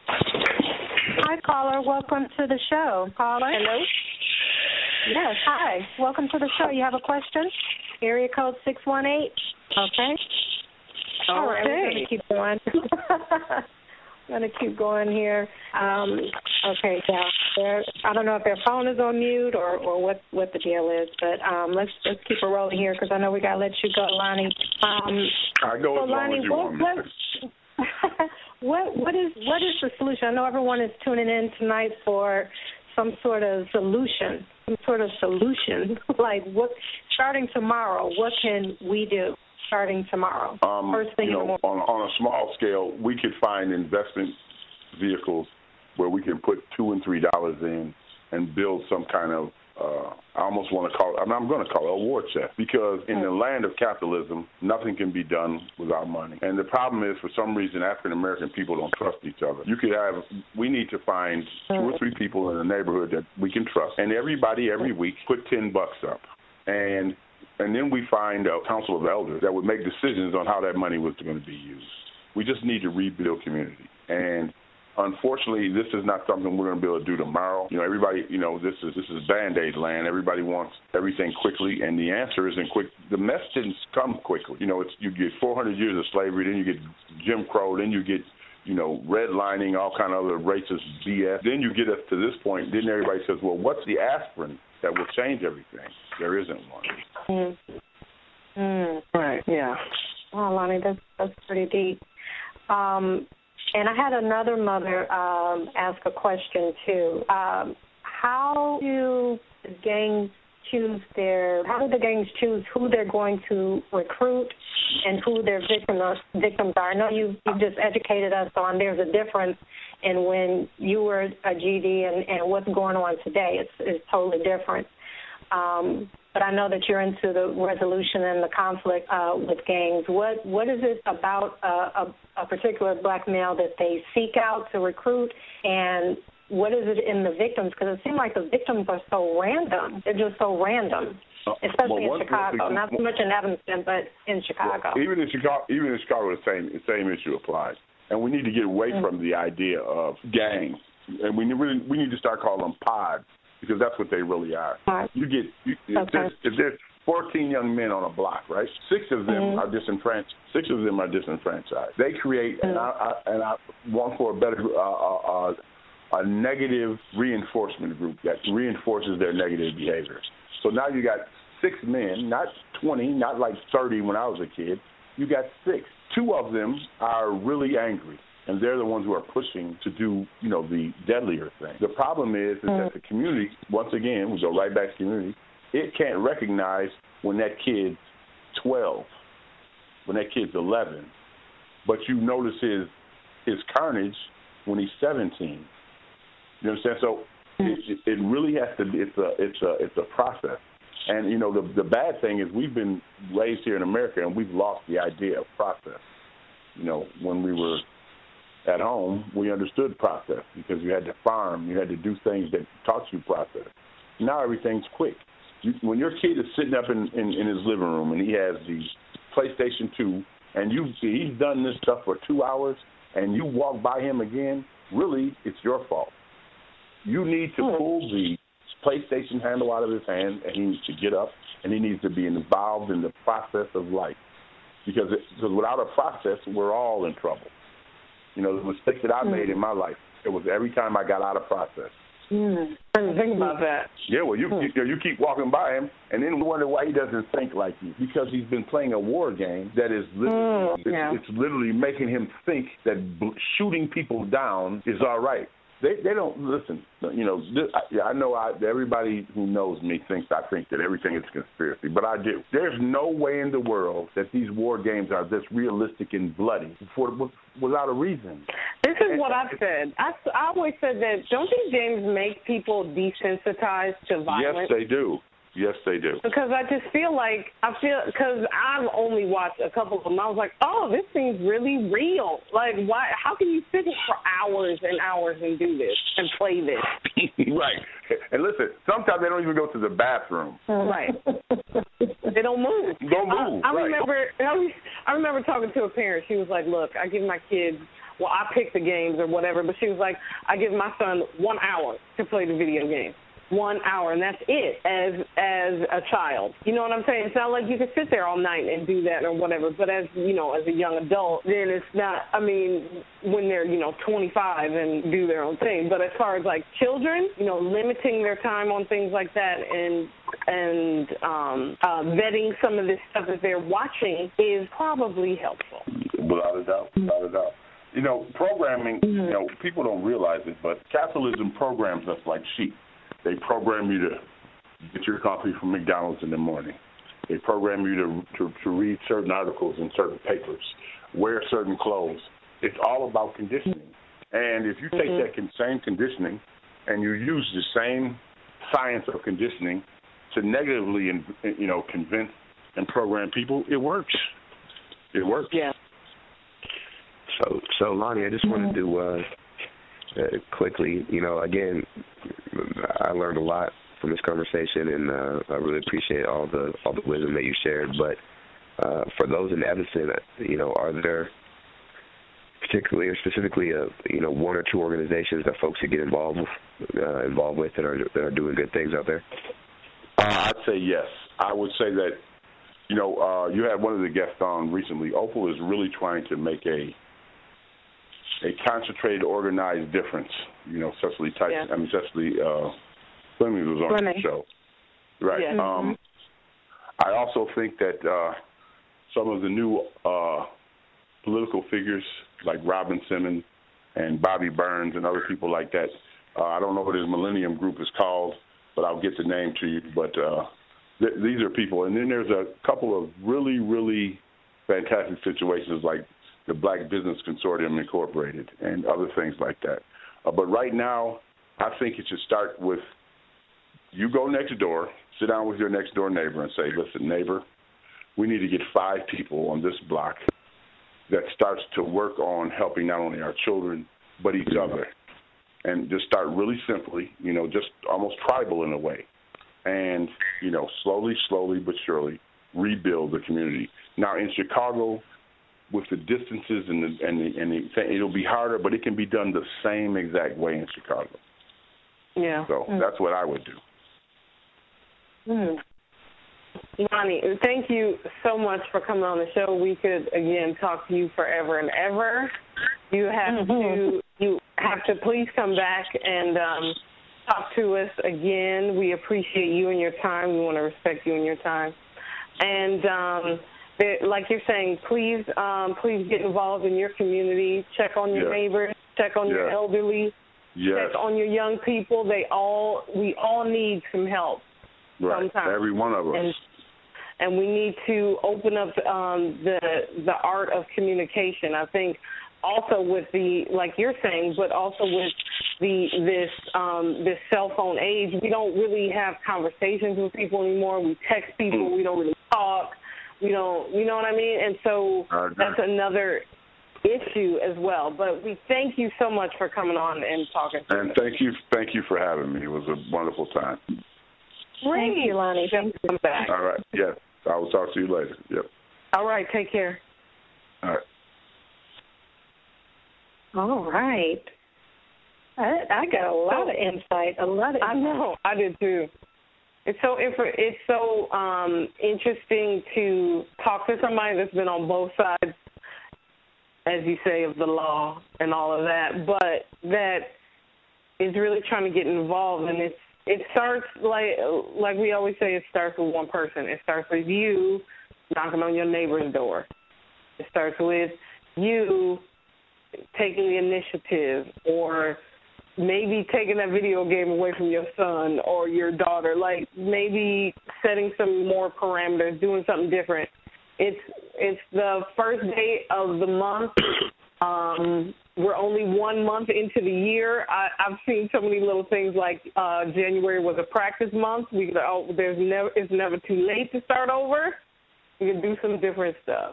[SPEAKER 1] Hi, caller. Welcome to the show. Caller.
[SPEAKER 8] Hello.
[SPEAKER 1] Yes, hi. Welcome to the show. You have a question? Area code six one eight. Okay. All right. We're going to keep going. I'm going to keep going here. Um, okay, yeah. They're, I don't know if their phone is on mute or, or what, what the deal is, but um, let's let's keep it rolling here because I know we got to let you go, Lonnie. Um,
[SPEAKER 4] I go
[SPEAKER 1] so
[SPEAKER 4] as long
[SPEAKER 1] Lonnie,
[SPEAKER 4] as you
[SPEAKER 1] what,
[SPEAKER 4] want me.
[SPEAKER 1] what, what, is, what is the solution? I know everyone is tuning in tonight for some sort of solution, some sort of solution. Like, what? Starting tomorrow, what can we do starting tomorrow?
[SPEAKER 4] Um,
[SPEAKER 1] First thing
[SPEAKER 4] you know,
[SPEAKER 1] in the morning.
[SPEAKER 4] On, on a small scale, we could find investment vehicles where we can put two and three dollars in and build some kind of, uh, I almost want to call it, I mean, I'm going to call it a war chest, because in the land of capitalism, nothing can be done without money. And the problem is, for some reason, African-American people don't trust each other. You could have, we need to find two or three people in the neighborhood that we can trust, and everybody every week put ten bucks up. And and then we find a council of elders that would make decisions on how that money was going to be used. We just need to rebuild community. And unfortunately, this is not something we're going to be able to do tomorrow. You know, everybody, you know, this is this is Band-Aid land. Everybody wants everything quickly, and the answer isn't quick. The mess didn't come quickly. You know, it's you get four hundred years of slavery, then you get Jim Crow, then you get, you know, redlining, all kind of other racist B S. Then you get us to this point. Then everybody says, well, what's the aspirin that will change everything? There isn't one.
[SPEAKER 1] Mm. Mm.
[SPEAKER 2] Right, yeah.
[SPEAKER 1] Wow, Lonnie, that's, that's pretty deep. Um, and I had another mother um, ask a question, too. Um, how do the gangs choose their, how do the gangs choose who they're going to recruit and who their victim, victims are? I know you you just educated us on there's a difference in when you were a G D and, and what's going on today. It's, it's totally different. Um, but I know that you're into the resolution and the conflict uh, with gangs. What what is it about uh, a, a particular black male that they seek out to recruit, and what is it in the victims? Because it seems like the victims are so random. They're just so random, especially
[SPEAKER 4] well,
[SPEAKER 1] in Chicago.
[SPEAKER 4] one,
[SPEAKER 1] Not so much in Evanston, but in Chicago.
[SPEAKER 4] Well, even in Chicago, even in Chicago, the same the same issue applies. And we need to get away mm-hmm. from the idea of gangs, and we really we need to start calling them pods, because that's what they really are. Right. You get you, if, okay. there's, if there's fourteen young men on a block, right? Six of them mm-hmm. are disenfranchised. Six of them are disenfranchised. They create, mm-hmm. and I, I and I want for a better uh, uh, a negative reinforcement group that reinforces their negative behaviors. So now you got six men, not twenty, not like thirty when I was a kid. You got six. Two of them are really angry, and they're the ones who are pushing to do, you know, the deadlier thing. The problem is, is mm. that the community, once again, we go right back to community, it can't recognize when that kid's twelve, when that kid's eleven, but you notice his his carnage when he's seventeen. You understand? So it, it really has to be, it's a, it's a, it's a process. And, you know, the the bad thing is we've been raised here in America, and we've lost the idea of process. You know, when we were at home, we understood process because you had to farm, you had to do things that taught you process. Now everything's quick. You, when your kid is sitting up in, in, in his living room and he has the PlayStation two, and you he's done this stuff for two hours, and you walk by him again, really, it's your fault. You need to pull the PlayStation handle out of his hand, and he needs to get up, and he needs to be involved in the process of life. Because, it, because without a process, we're all in trouble. You know, the mistakes that I made in my life, it was every time I got out of process.
[SPEAKER 2] Mm. I didn't think about that.
[SPEAKER 4] Yeah, well, you, you you keep walking by him, and then wonder why he doesn't think like you. Because he's been playing a war game that is literally, mm, yeah. it's, it's literally making him think that shooting people down is all right. They they don't listen. You know, this, I, I know I, everybody who knows me thinks I think that everything is a conspiracy, but I do. There's no way in the world that these war games are this realistic and bloody for, without a reason.
[SPEAKER 2] This is what I've said. I, I always said that don't these games make people desensitized to violence?
[SPEAKER 4] Yes, they do. Yes, they do.
[SPEAKER 2] Because I just feel like, I feel, because I've only watched a couple of them. I was like, oh, this seems really real. Like, why? How can you sit here for hours and hours and do this and play this?
[SPEAKER 4] Right. And listen, sometimes they don't even go to the bathroom.
[SPEAKER 2] Right. They don't move.
[SPEAKER 4] Don't move.
[SPEAKER 2] I, I
[SPEAKER 4] right.
[SPEAKER 2] remember I remember talking to a parent. She was like, look, I give my kids, well, I pick the games or whatever, but she was like, I give my son one hour to play the video game. One hour, and that's it as as a child. You know what I'm saying? It's not like you can sit there all night and do that or whatever, but as, you know, as a young adult, then it's not, I mean, when they're, you know, twenty-five and do their own thing. But as far as, like, children, you know, limiting their time on things like that and and um, uh, vetting some of this stuff that they're watching is probably helpful.
[SPEAKER 4] Without a doubt, without a doubt. You know, programming, mm-hmm. you know, people don't realize it, but capitalism programs us like sheep. They program you to get your coffee from McDonald's in the morning. They program you to, to, to read certain articles in certain papers, wear certain clothes. It's all about conditioning. And if you take mm-hmm. that same conditioning and you use the same science of conditioning to negatively, you know, convince and program people, it works. It works.
[SPEAKER 2] Yeah.
[SPEAKER 7] So, so Lonnie, I just wanted to uh, uh, quickly, you know, again, I learned a lot from this conversation, and uh, I really appreciate all the all the wisdom that you shared. But uh, for those in Evanston, you know, are there particularly or specifically, uh, you know, one or two organizations that folks should get involved with, uh, involved with that are that are doing good things out there?
[SPEAKER 4] Uh, I'd say yes. I would say that, you know, uh, you had one of the guests on recently. Opal is really trying to make a a concentrated, organized difference. You know, Cecily Tyson, yeah. I mean, Cecily uh, Fleming was on
[SPEAKER 1] Fleming.
[SPEAKER 4] the show. Right.
[SPEAKER 1] Yeah.
[SPEAKER 4] Um, I also think that uh, some of the new uh, political figures like Robin Simmons and Bobby Burns and other people like that, uh, I don't know what his Millennium Group is called, but I'll get the name to you. But uh, th- these are people. And then there's a couple of really, really fantastic situations like the Black Business Consortium Incorporated and other things like that. Uh, but right now, I think it should start with you go next door, sit down with your next door neighbor and say, listen, neighbor, we need to get five people on this block that starts to work on helping not only our children but each other. And just start really simply, you know, just almost tribal in a way. And, you know, slowly, slowly but surely rebuild the community. Now, in Chicago, with the distances and the, and the, and the, it'll be harder, but it can be done the same exact way in Chicago.
[SPEAKER 2] Yeah.
[SPEAKER 4] So mm. that's what I would do.
[SPEAKER 2] Mm. Lonnie, thank you so much for coming on the show. We could, again, talk to you forever and ever. You have mm-hmm. to you have to please come back and um, talk to us again. We appreciate you and your time. We want to respect you and your time. And um, like you're saying, please um, please get involved in your community. Check on your
[SPEAKER 4] yes.
[SPEAKER 2] neighbors. Check on yes. your elderly.
[SPEAKER 4] Yes.
[SPEAKER 2] Check on your young people. They all we all need some help.
[SPEAKER 4] Right.
[SPEAKER 2] Sometimes.
[SPEAKER 4] Every one of us.
[SPEAKER 2] And, and we need to open up um, the the art of communication. I think also with the, like you're saying, but also with the this um, this cell phone age, we don't really have conversations with people anymore. We text people. We don't really talk. We don't, you know what I mean? And so that's another issue as well. But we thank you so much for coming on and talking to
[SPEAKER 4] and
[SPEAKER 2] us.
[SPEAKER 4] thank you, thank you for having me. It was a wonderful time.
[SPEAKER 2] Great. Thank you, Lonnie. Thank you for coming back.
[SPEAKER 4] All right. Yes. I will talk to you later. Yep.
[SPEAKER 2] All right. Take care.
[SPEAKER 4] All right.
[SPEAKER 1] All right. I, I got a lot of insight. A lot of.
[SPEAKER 2] I know. I did too. It's so it's so um, interesting to talk to somebody that's been on both sides, as you say, of the law and all of that, but that is really trying to get involved. And it's it starts like like we always say, it starts with one person. It starts with you knocking on your neighbor's door. It starts with you taking the initiative, or maybe taking that video game away from your son or your daughter, like maybe setting some more parameters, doing something different. It's it's the first day of the month. Um, we're only one month into the year. I, I've seen so many little things like uh, January was a practice month. We could, oh, there's never it's never too late to start over. We can do some different stuff.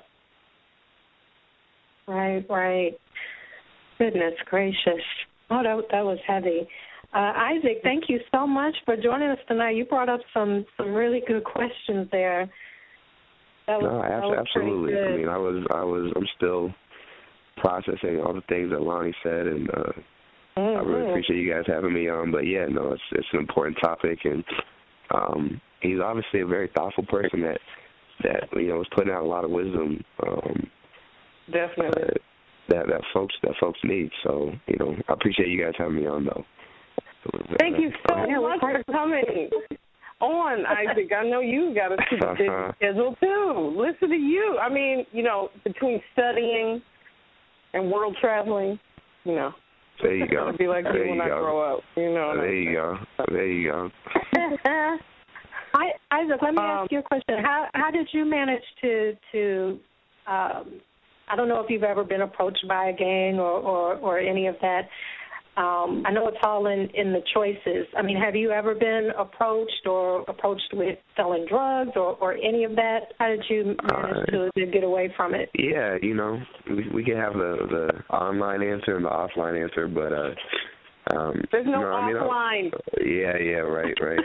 [SPEAKER 1] Right, right. Goodness gracious. Oh, that, that was heavy. Uh, Isaac, thank you so much for joining us tonight. You brought up some, some really good questions there. That was,
[SPEAKER 7] no,
[SPEAKER 1] that was
[SPEAKER 7] absolutely.
[SPEAKER 1] pretty good.
[SPEAKER 7] I mean, I was, I was, I'm still processing all the things that Lonnie said, and uh, mm-hmm. I really appreciate you guys having me on. But yeah, no, it's it's an important topic, and um, he's obviously a very thoughtful person that that you know is putting out a lot of wisdom. Um,
[SPEAKER 2] Definitely.
[SPEAKER 7] Uh, that that folks that folks need. So you know, I appreciate you guys having me on though.
[SPEAKER 2] Thank you so much for coming on, Isaac. I know you got a super busy schedule too. Listen to you. I mean, you know, between studying and world traveling, you know.
[SPEAKER 7] There you go.
[SPEAKER 2] I'll be like
[SPEAKER 7] there
[SPEAKER 2] you when
[SPEAKER 7] you
[SPEAKER 2] I
[SPEAKER 7] go.
[SPEAKER 2] grow up. You know.
[SPEAKER 7] There you go. There you go.
[SPEAKER 1] I, Isaac, let me
[SPEAKER 2] um,
[SPEAKER 1] ask you a question. How how did you manage to to um, I don't know if you've ever been approached by a gang or, or, or any of that. Um, I know it's all in, in the choices. I mean, have you ever been approached or approached with selling drugs or, or any of that? How did you manage uh, to, to get away from it?
[SPEAKER 7] Yeah, you know, we, we can have the, the online answer and the offline answer, but uh,
[SPEAKER 3] Um,
[SPEAKER 2] There's no,
[SPEAKER 3] no
[SPEAKER 2] offline.
[SPEAKER 3] I mean, yeah, yeah, right, right.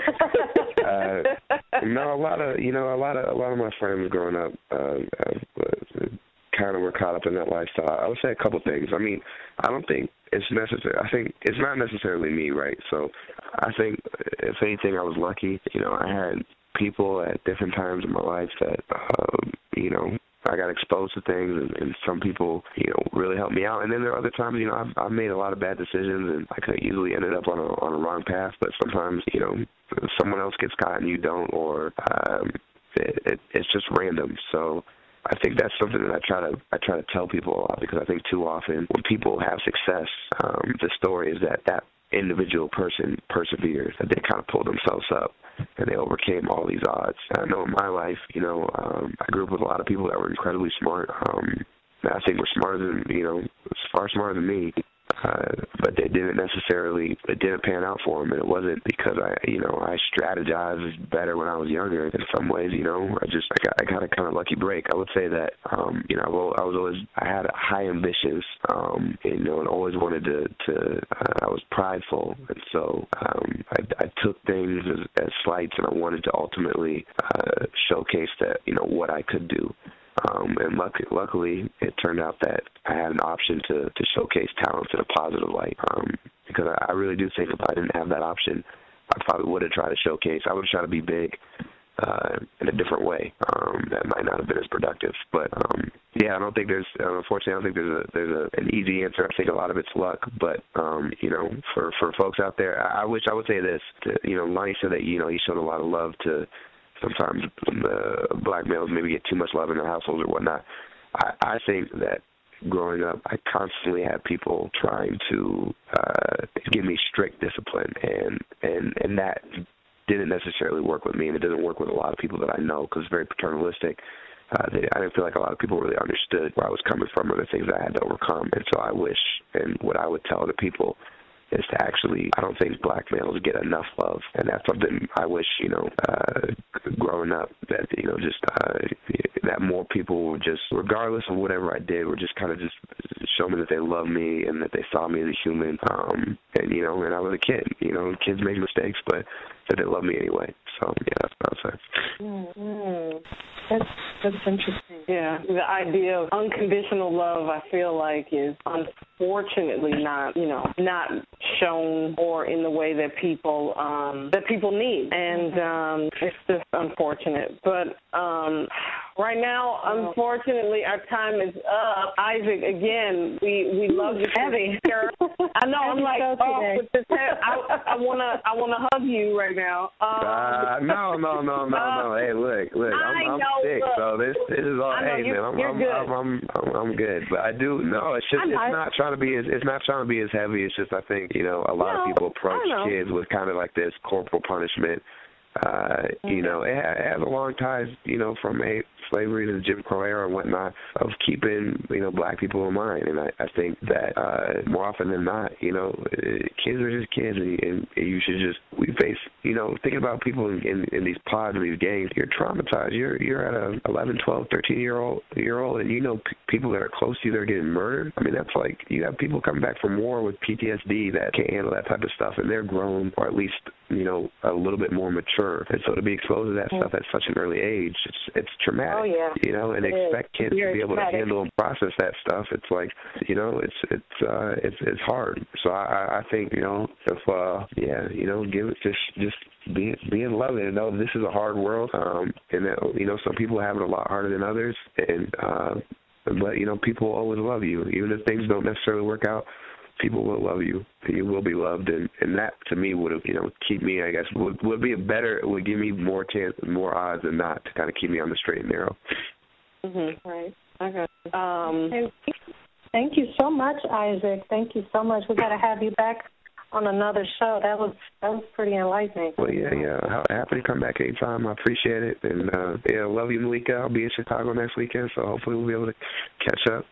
[SPEAKER 3] uh, no, a lot of you know, a lot of a lot of my friends growing up uh, uh, kind of were caught up in that lifestyle. I would say a couple things. I mean, I don't think it's necessary. I think it's not necessarily me, right? So, I think if anything, I was lucky. You know, I had people at different times in my life that, um, you know. I got exposed to things, and, and some people, you know, really helped me out. And then there are other times, you know, I've, I've made a lot of bad decisions, and I could have easily ended up on a on a wrong path. But sometimes, you know, someone else gets caught and you don't, or um, it, it, it's just random. So I think that's something that I try to I try to tell people a lot, because I think too often when people have success, um, the story is that that individual person perseveres, that they kind of pull themselves up and they overcame all these odds. I know in my life, you know, um, I grew up with a lot of people that were incredibly smart. Um, I think were smarter than, you know, far smarter than me. Uh, but they didn't necessarily, it didn't pan out for them, and it wasn't because I, you know, I strategized better when I was younger. In some ways, you know, I just, I got, I got a kind of lucky break. I would say that, um, you know, I was always, I had high ambitions, um, you know, and always wanted to, to uh, I was prideful, and so um, I, I took things as, as slights, and I wanted to ultimately uh, showcase that, you know, what I could do. Um, and luck, luckily, it turned out that I had an option to, to showcase talents in a positive light. Um, because I, I really do think if I didn't have that option, I probably would have tried to showcase. I would have tried to be big uh, in a different way. Um, that might not have been as productive. But um, yeah, I don't think there's. Unfortunately, I don't think there's a there's a, an easy answer. I think a lot of it's luck. But um, you know, for for folks out there, I, I wish I would say this. To, you know, Lonnie said that you know he showed a lot of love to. Sometimes uh, black males maybe get too much love in their households or whatnot. I, I think that growing up, I constantly had people trying to uh, give me strict discipline, and, and, and that didn't necessarily work with me, and it doesn't work with a lot of people that I know because it's very paternalistic. Uh, they, I didn't feel like a lot of people really understood where I was coming from or the things I had to overcome. And so I wish, and what I would tell other people is to actually, I don't think black males get enough love, and that's something I wish, you know, uh, growing up, that, you know, just uh, that more people would just, regardless of whatever I did, would just kind of just show me that they love me and that they saw me as a human, um, and, you know, and I was a kid, you know, kids make mistakes, but that they love me anyway. So, yeah, that's what I would say.
[SPEAKER 1] Mm-hmm. That's, that's interesting.
[SPEAKER 2] Yeah, the idea of unconditional love, I feel like, is unfortunately not, you know, not shown or in the way that people um, that people need, and um, it's just unfortunate. But um, right now, unfortunately, our time is up. Isaac, again, we we love you.
[SPEAKER 1] Heavy.
[SPEAKER 2] I know. I'm like, oh, with this head, I, I wanna I wanna hug you right now. Um,
[SPEAKER 3] uh, no, no, no, no, no. Hey, look, look, I'm, I'm
[SPEAKER 2] know,
[SPEAKER 3] sick,
[SPEAKER 2] look.
[SPEAKER 3] so this this is all. Hey, man, I'm I'm, I'm I'm I'm I'm good, but I do no. It's just it's not trying to be as it's not trying to be as heavy. It's just I think you know a lot
[SPEAKER 2] no,
[SPEAKER 3] of people approach kids with kind of like this corporal punishment. Uh, mm-hmm. You know, it, it has a long ties, you know, from a slavery to the Jim Crow era and whatnot, of keeping, you know, black people in mind. And I, I think that uh, more often than not, you know, kids are just kids, and, and you should just, we face, you know, thinking about people in, in, in these pods and these gangs, you're traumatized. You're you're at a eleven, twelve, thirteen year old year old, and you know p- people that are close to you that are getting murdered. I mean, that's like, you have people coming back from war with P T S D that can't handle that type of stuff, and they're grown, or at least, you know, a little bit more mature. And so to be exposed to that stuff at such an early age, it's it's traumatic.
[SPEAKER 1] Oh, yeah.
[SPEAKER 3] You know, and
[SPEAKER 1] it
[SPEAKER 3] expect
[SPEAKER 1] is.
[SPEAKER 3] kids
[SPEAKER 1] You're
[SPEAKER 3] to be able
[SPEAKER 1] traumatic.
[SPEAKER 3] to handle and process that stuff. It's like, you know, it's it's uh, it's it's hard. So I, I think, you know, if uh, yeah, you know, give it just just be be in love and know this is a hard world, um, and that, you know, some people have it a lot harder than others, and uh, but you know, people always love you, even if things don't necessarily work out. People will love you, and you will be loved, and, and that to me would have, you know, keep me, I guess, would would be a better, would give me more chance, more odds than not to kind of keep me on the straight and narrow.
[SPEAKER 2] Mm-hmm. Right. Okay. Um,
[SPEAKER 1] Thank you so much, Isaac. Thank you so much. We got to have you back on another show. That was that was pretty enlightening.
[SPEAKER 3] Well, yeah, yeah. Happy to come back anytime. I appreciate it, and uh, yeah, love you, Malika. I'll be in Chicago next weekend, so hopefully we'll be able to catch up.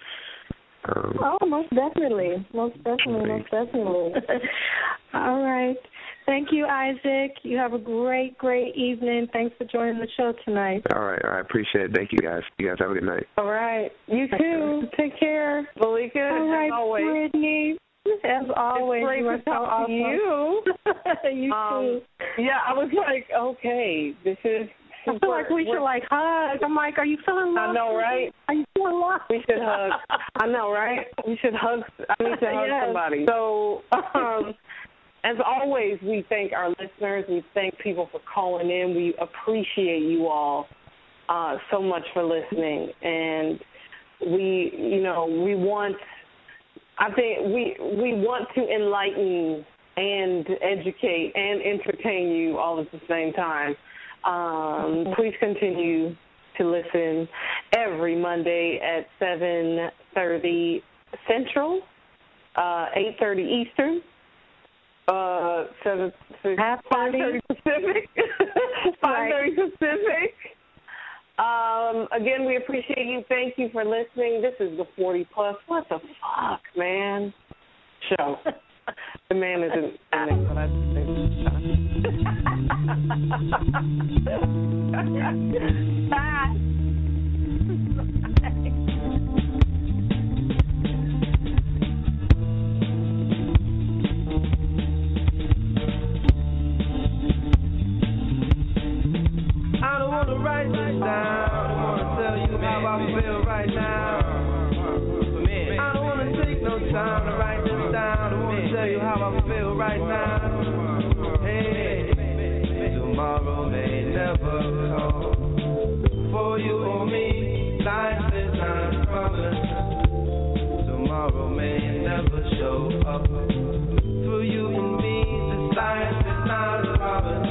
[SPEAKER 3] Um,
[SPEAKER 1] oh, most definitely. Most definitely, most definitely. All right. Thank you, Isaac. You have a great, great evening. Thanks for joining the show tonight.
[SPEAKER 3] All right. I appreciate it. Thank you, guys. You guys have a good night.
[SPEAKER 2] All right. You too. Take care. Malika,
[SPEAKER 1] all right,
[SPEAKER 2] as always.
[SPEAKER 1] Brittany. As always,
[SPEAKER 2] it's great
[SPEAKER 1] you are
[SPEAKER 2] to
[SPEAKER 1] so
[SPEAKER 2] talk
[SPEAKER 1] awesome.
[SPEAKER 2] to you.
[SPEAKER 1] you
[SPEAKER 2] um,
[SPEAKER 1] too.
[SPEAKER 2] Yeah, I was like, okay, this is.
[SPEAKER 1] I feel like we should like hug. I'm like, are you feeling lost?
[SPEAKER 2] I know, right?
[SPEAKER 1] Are you feeling lost?
[SPEAKER 2] We should hug. I know, right? We should hug. I need to hug
[SPEAKER 1] Yes.
[SPEAKER 2] somebody. So, um, as always, we thank our listeners. We thank people for calling in. We appreciate you all uh, so much for listening. And we, you know, we want. I think we we want to enlighten and educate and entertain you all at the same time. Um, please continue to listen every Monday at seven thirty Central, uh, eight thirty Eastern, uh, seven five thirty Pacific, five thirty Pacific. Um, again, we appreciate you. Thank you for listening. This is the forty plus. What the fuck, man? Show. The man isn't in it, but I just think Bye.
[SPEAKER 8] I don't want to write this down. I don't want to tell you how I feel right now. I don't want to take no time to write this down. I don't want to tell you how I feel right now. Hey, tomorrow may never come. For you or me, life is not a promise. Tomorrow may never show up. For you and me, this life is not a promise.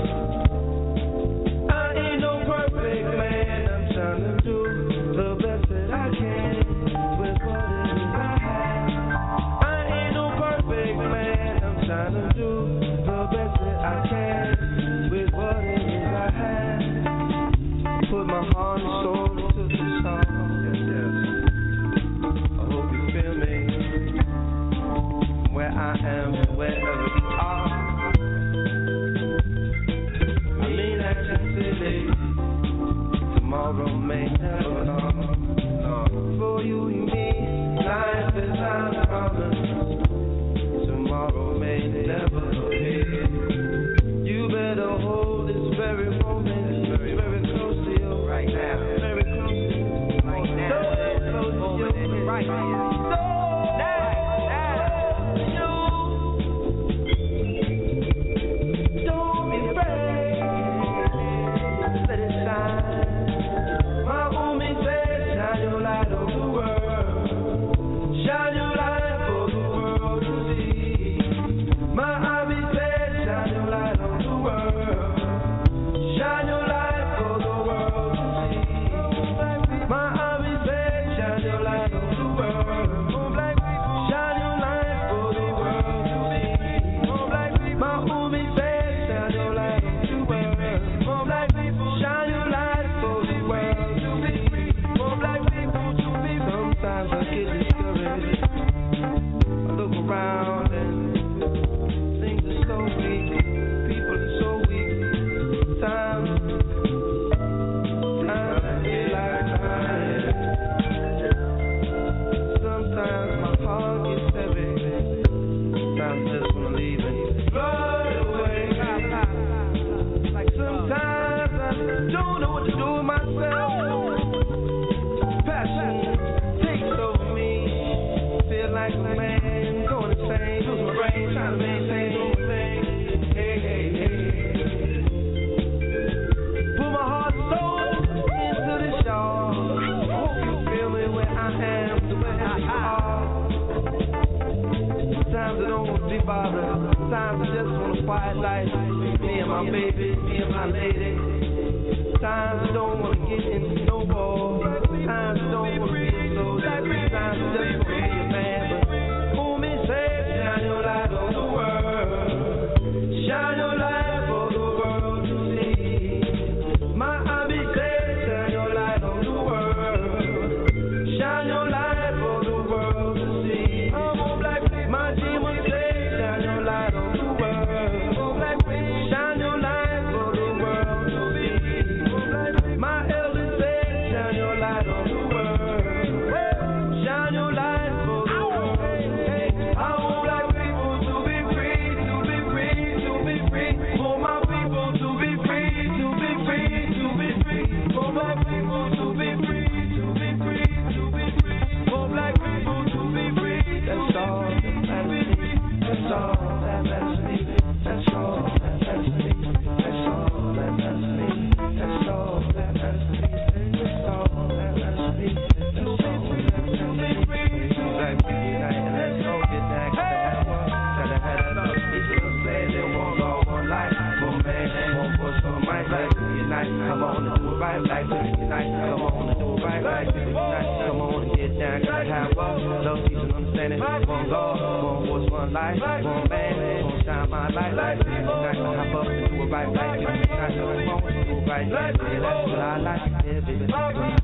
[SPEAKER 8] My elders said, shine your light. granny. One God, one horse, one life, one man, one shine my light. Like this, not gonna hop up and do it right. Like this, not gonna do it right. Yeah, that's what I like. Yeah, baby.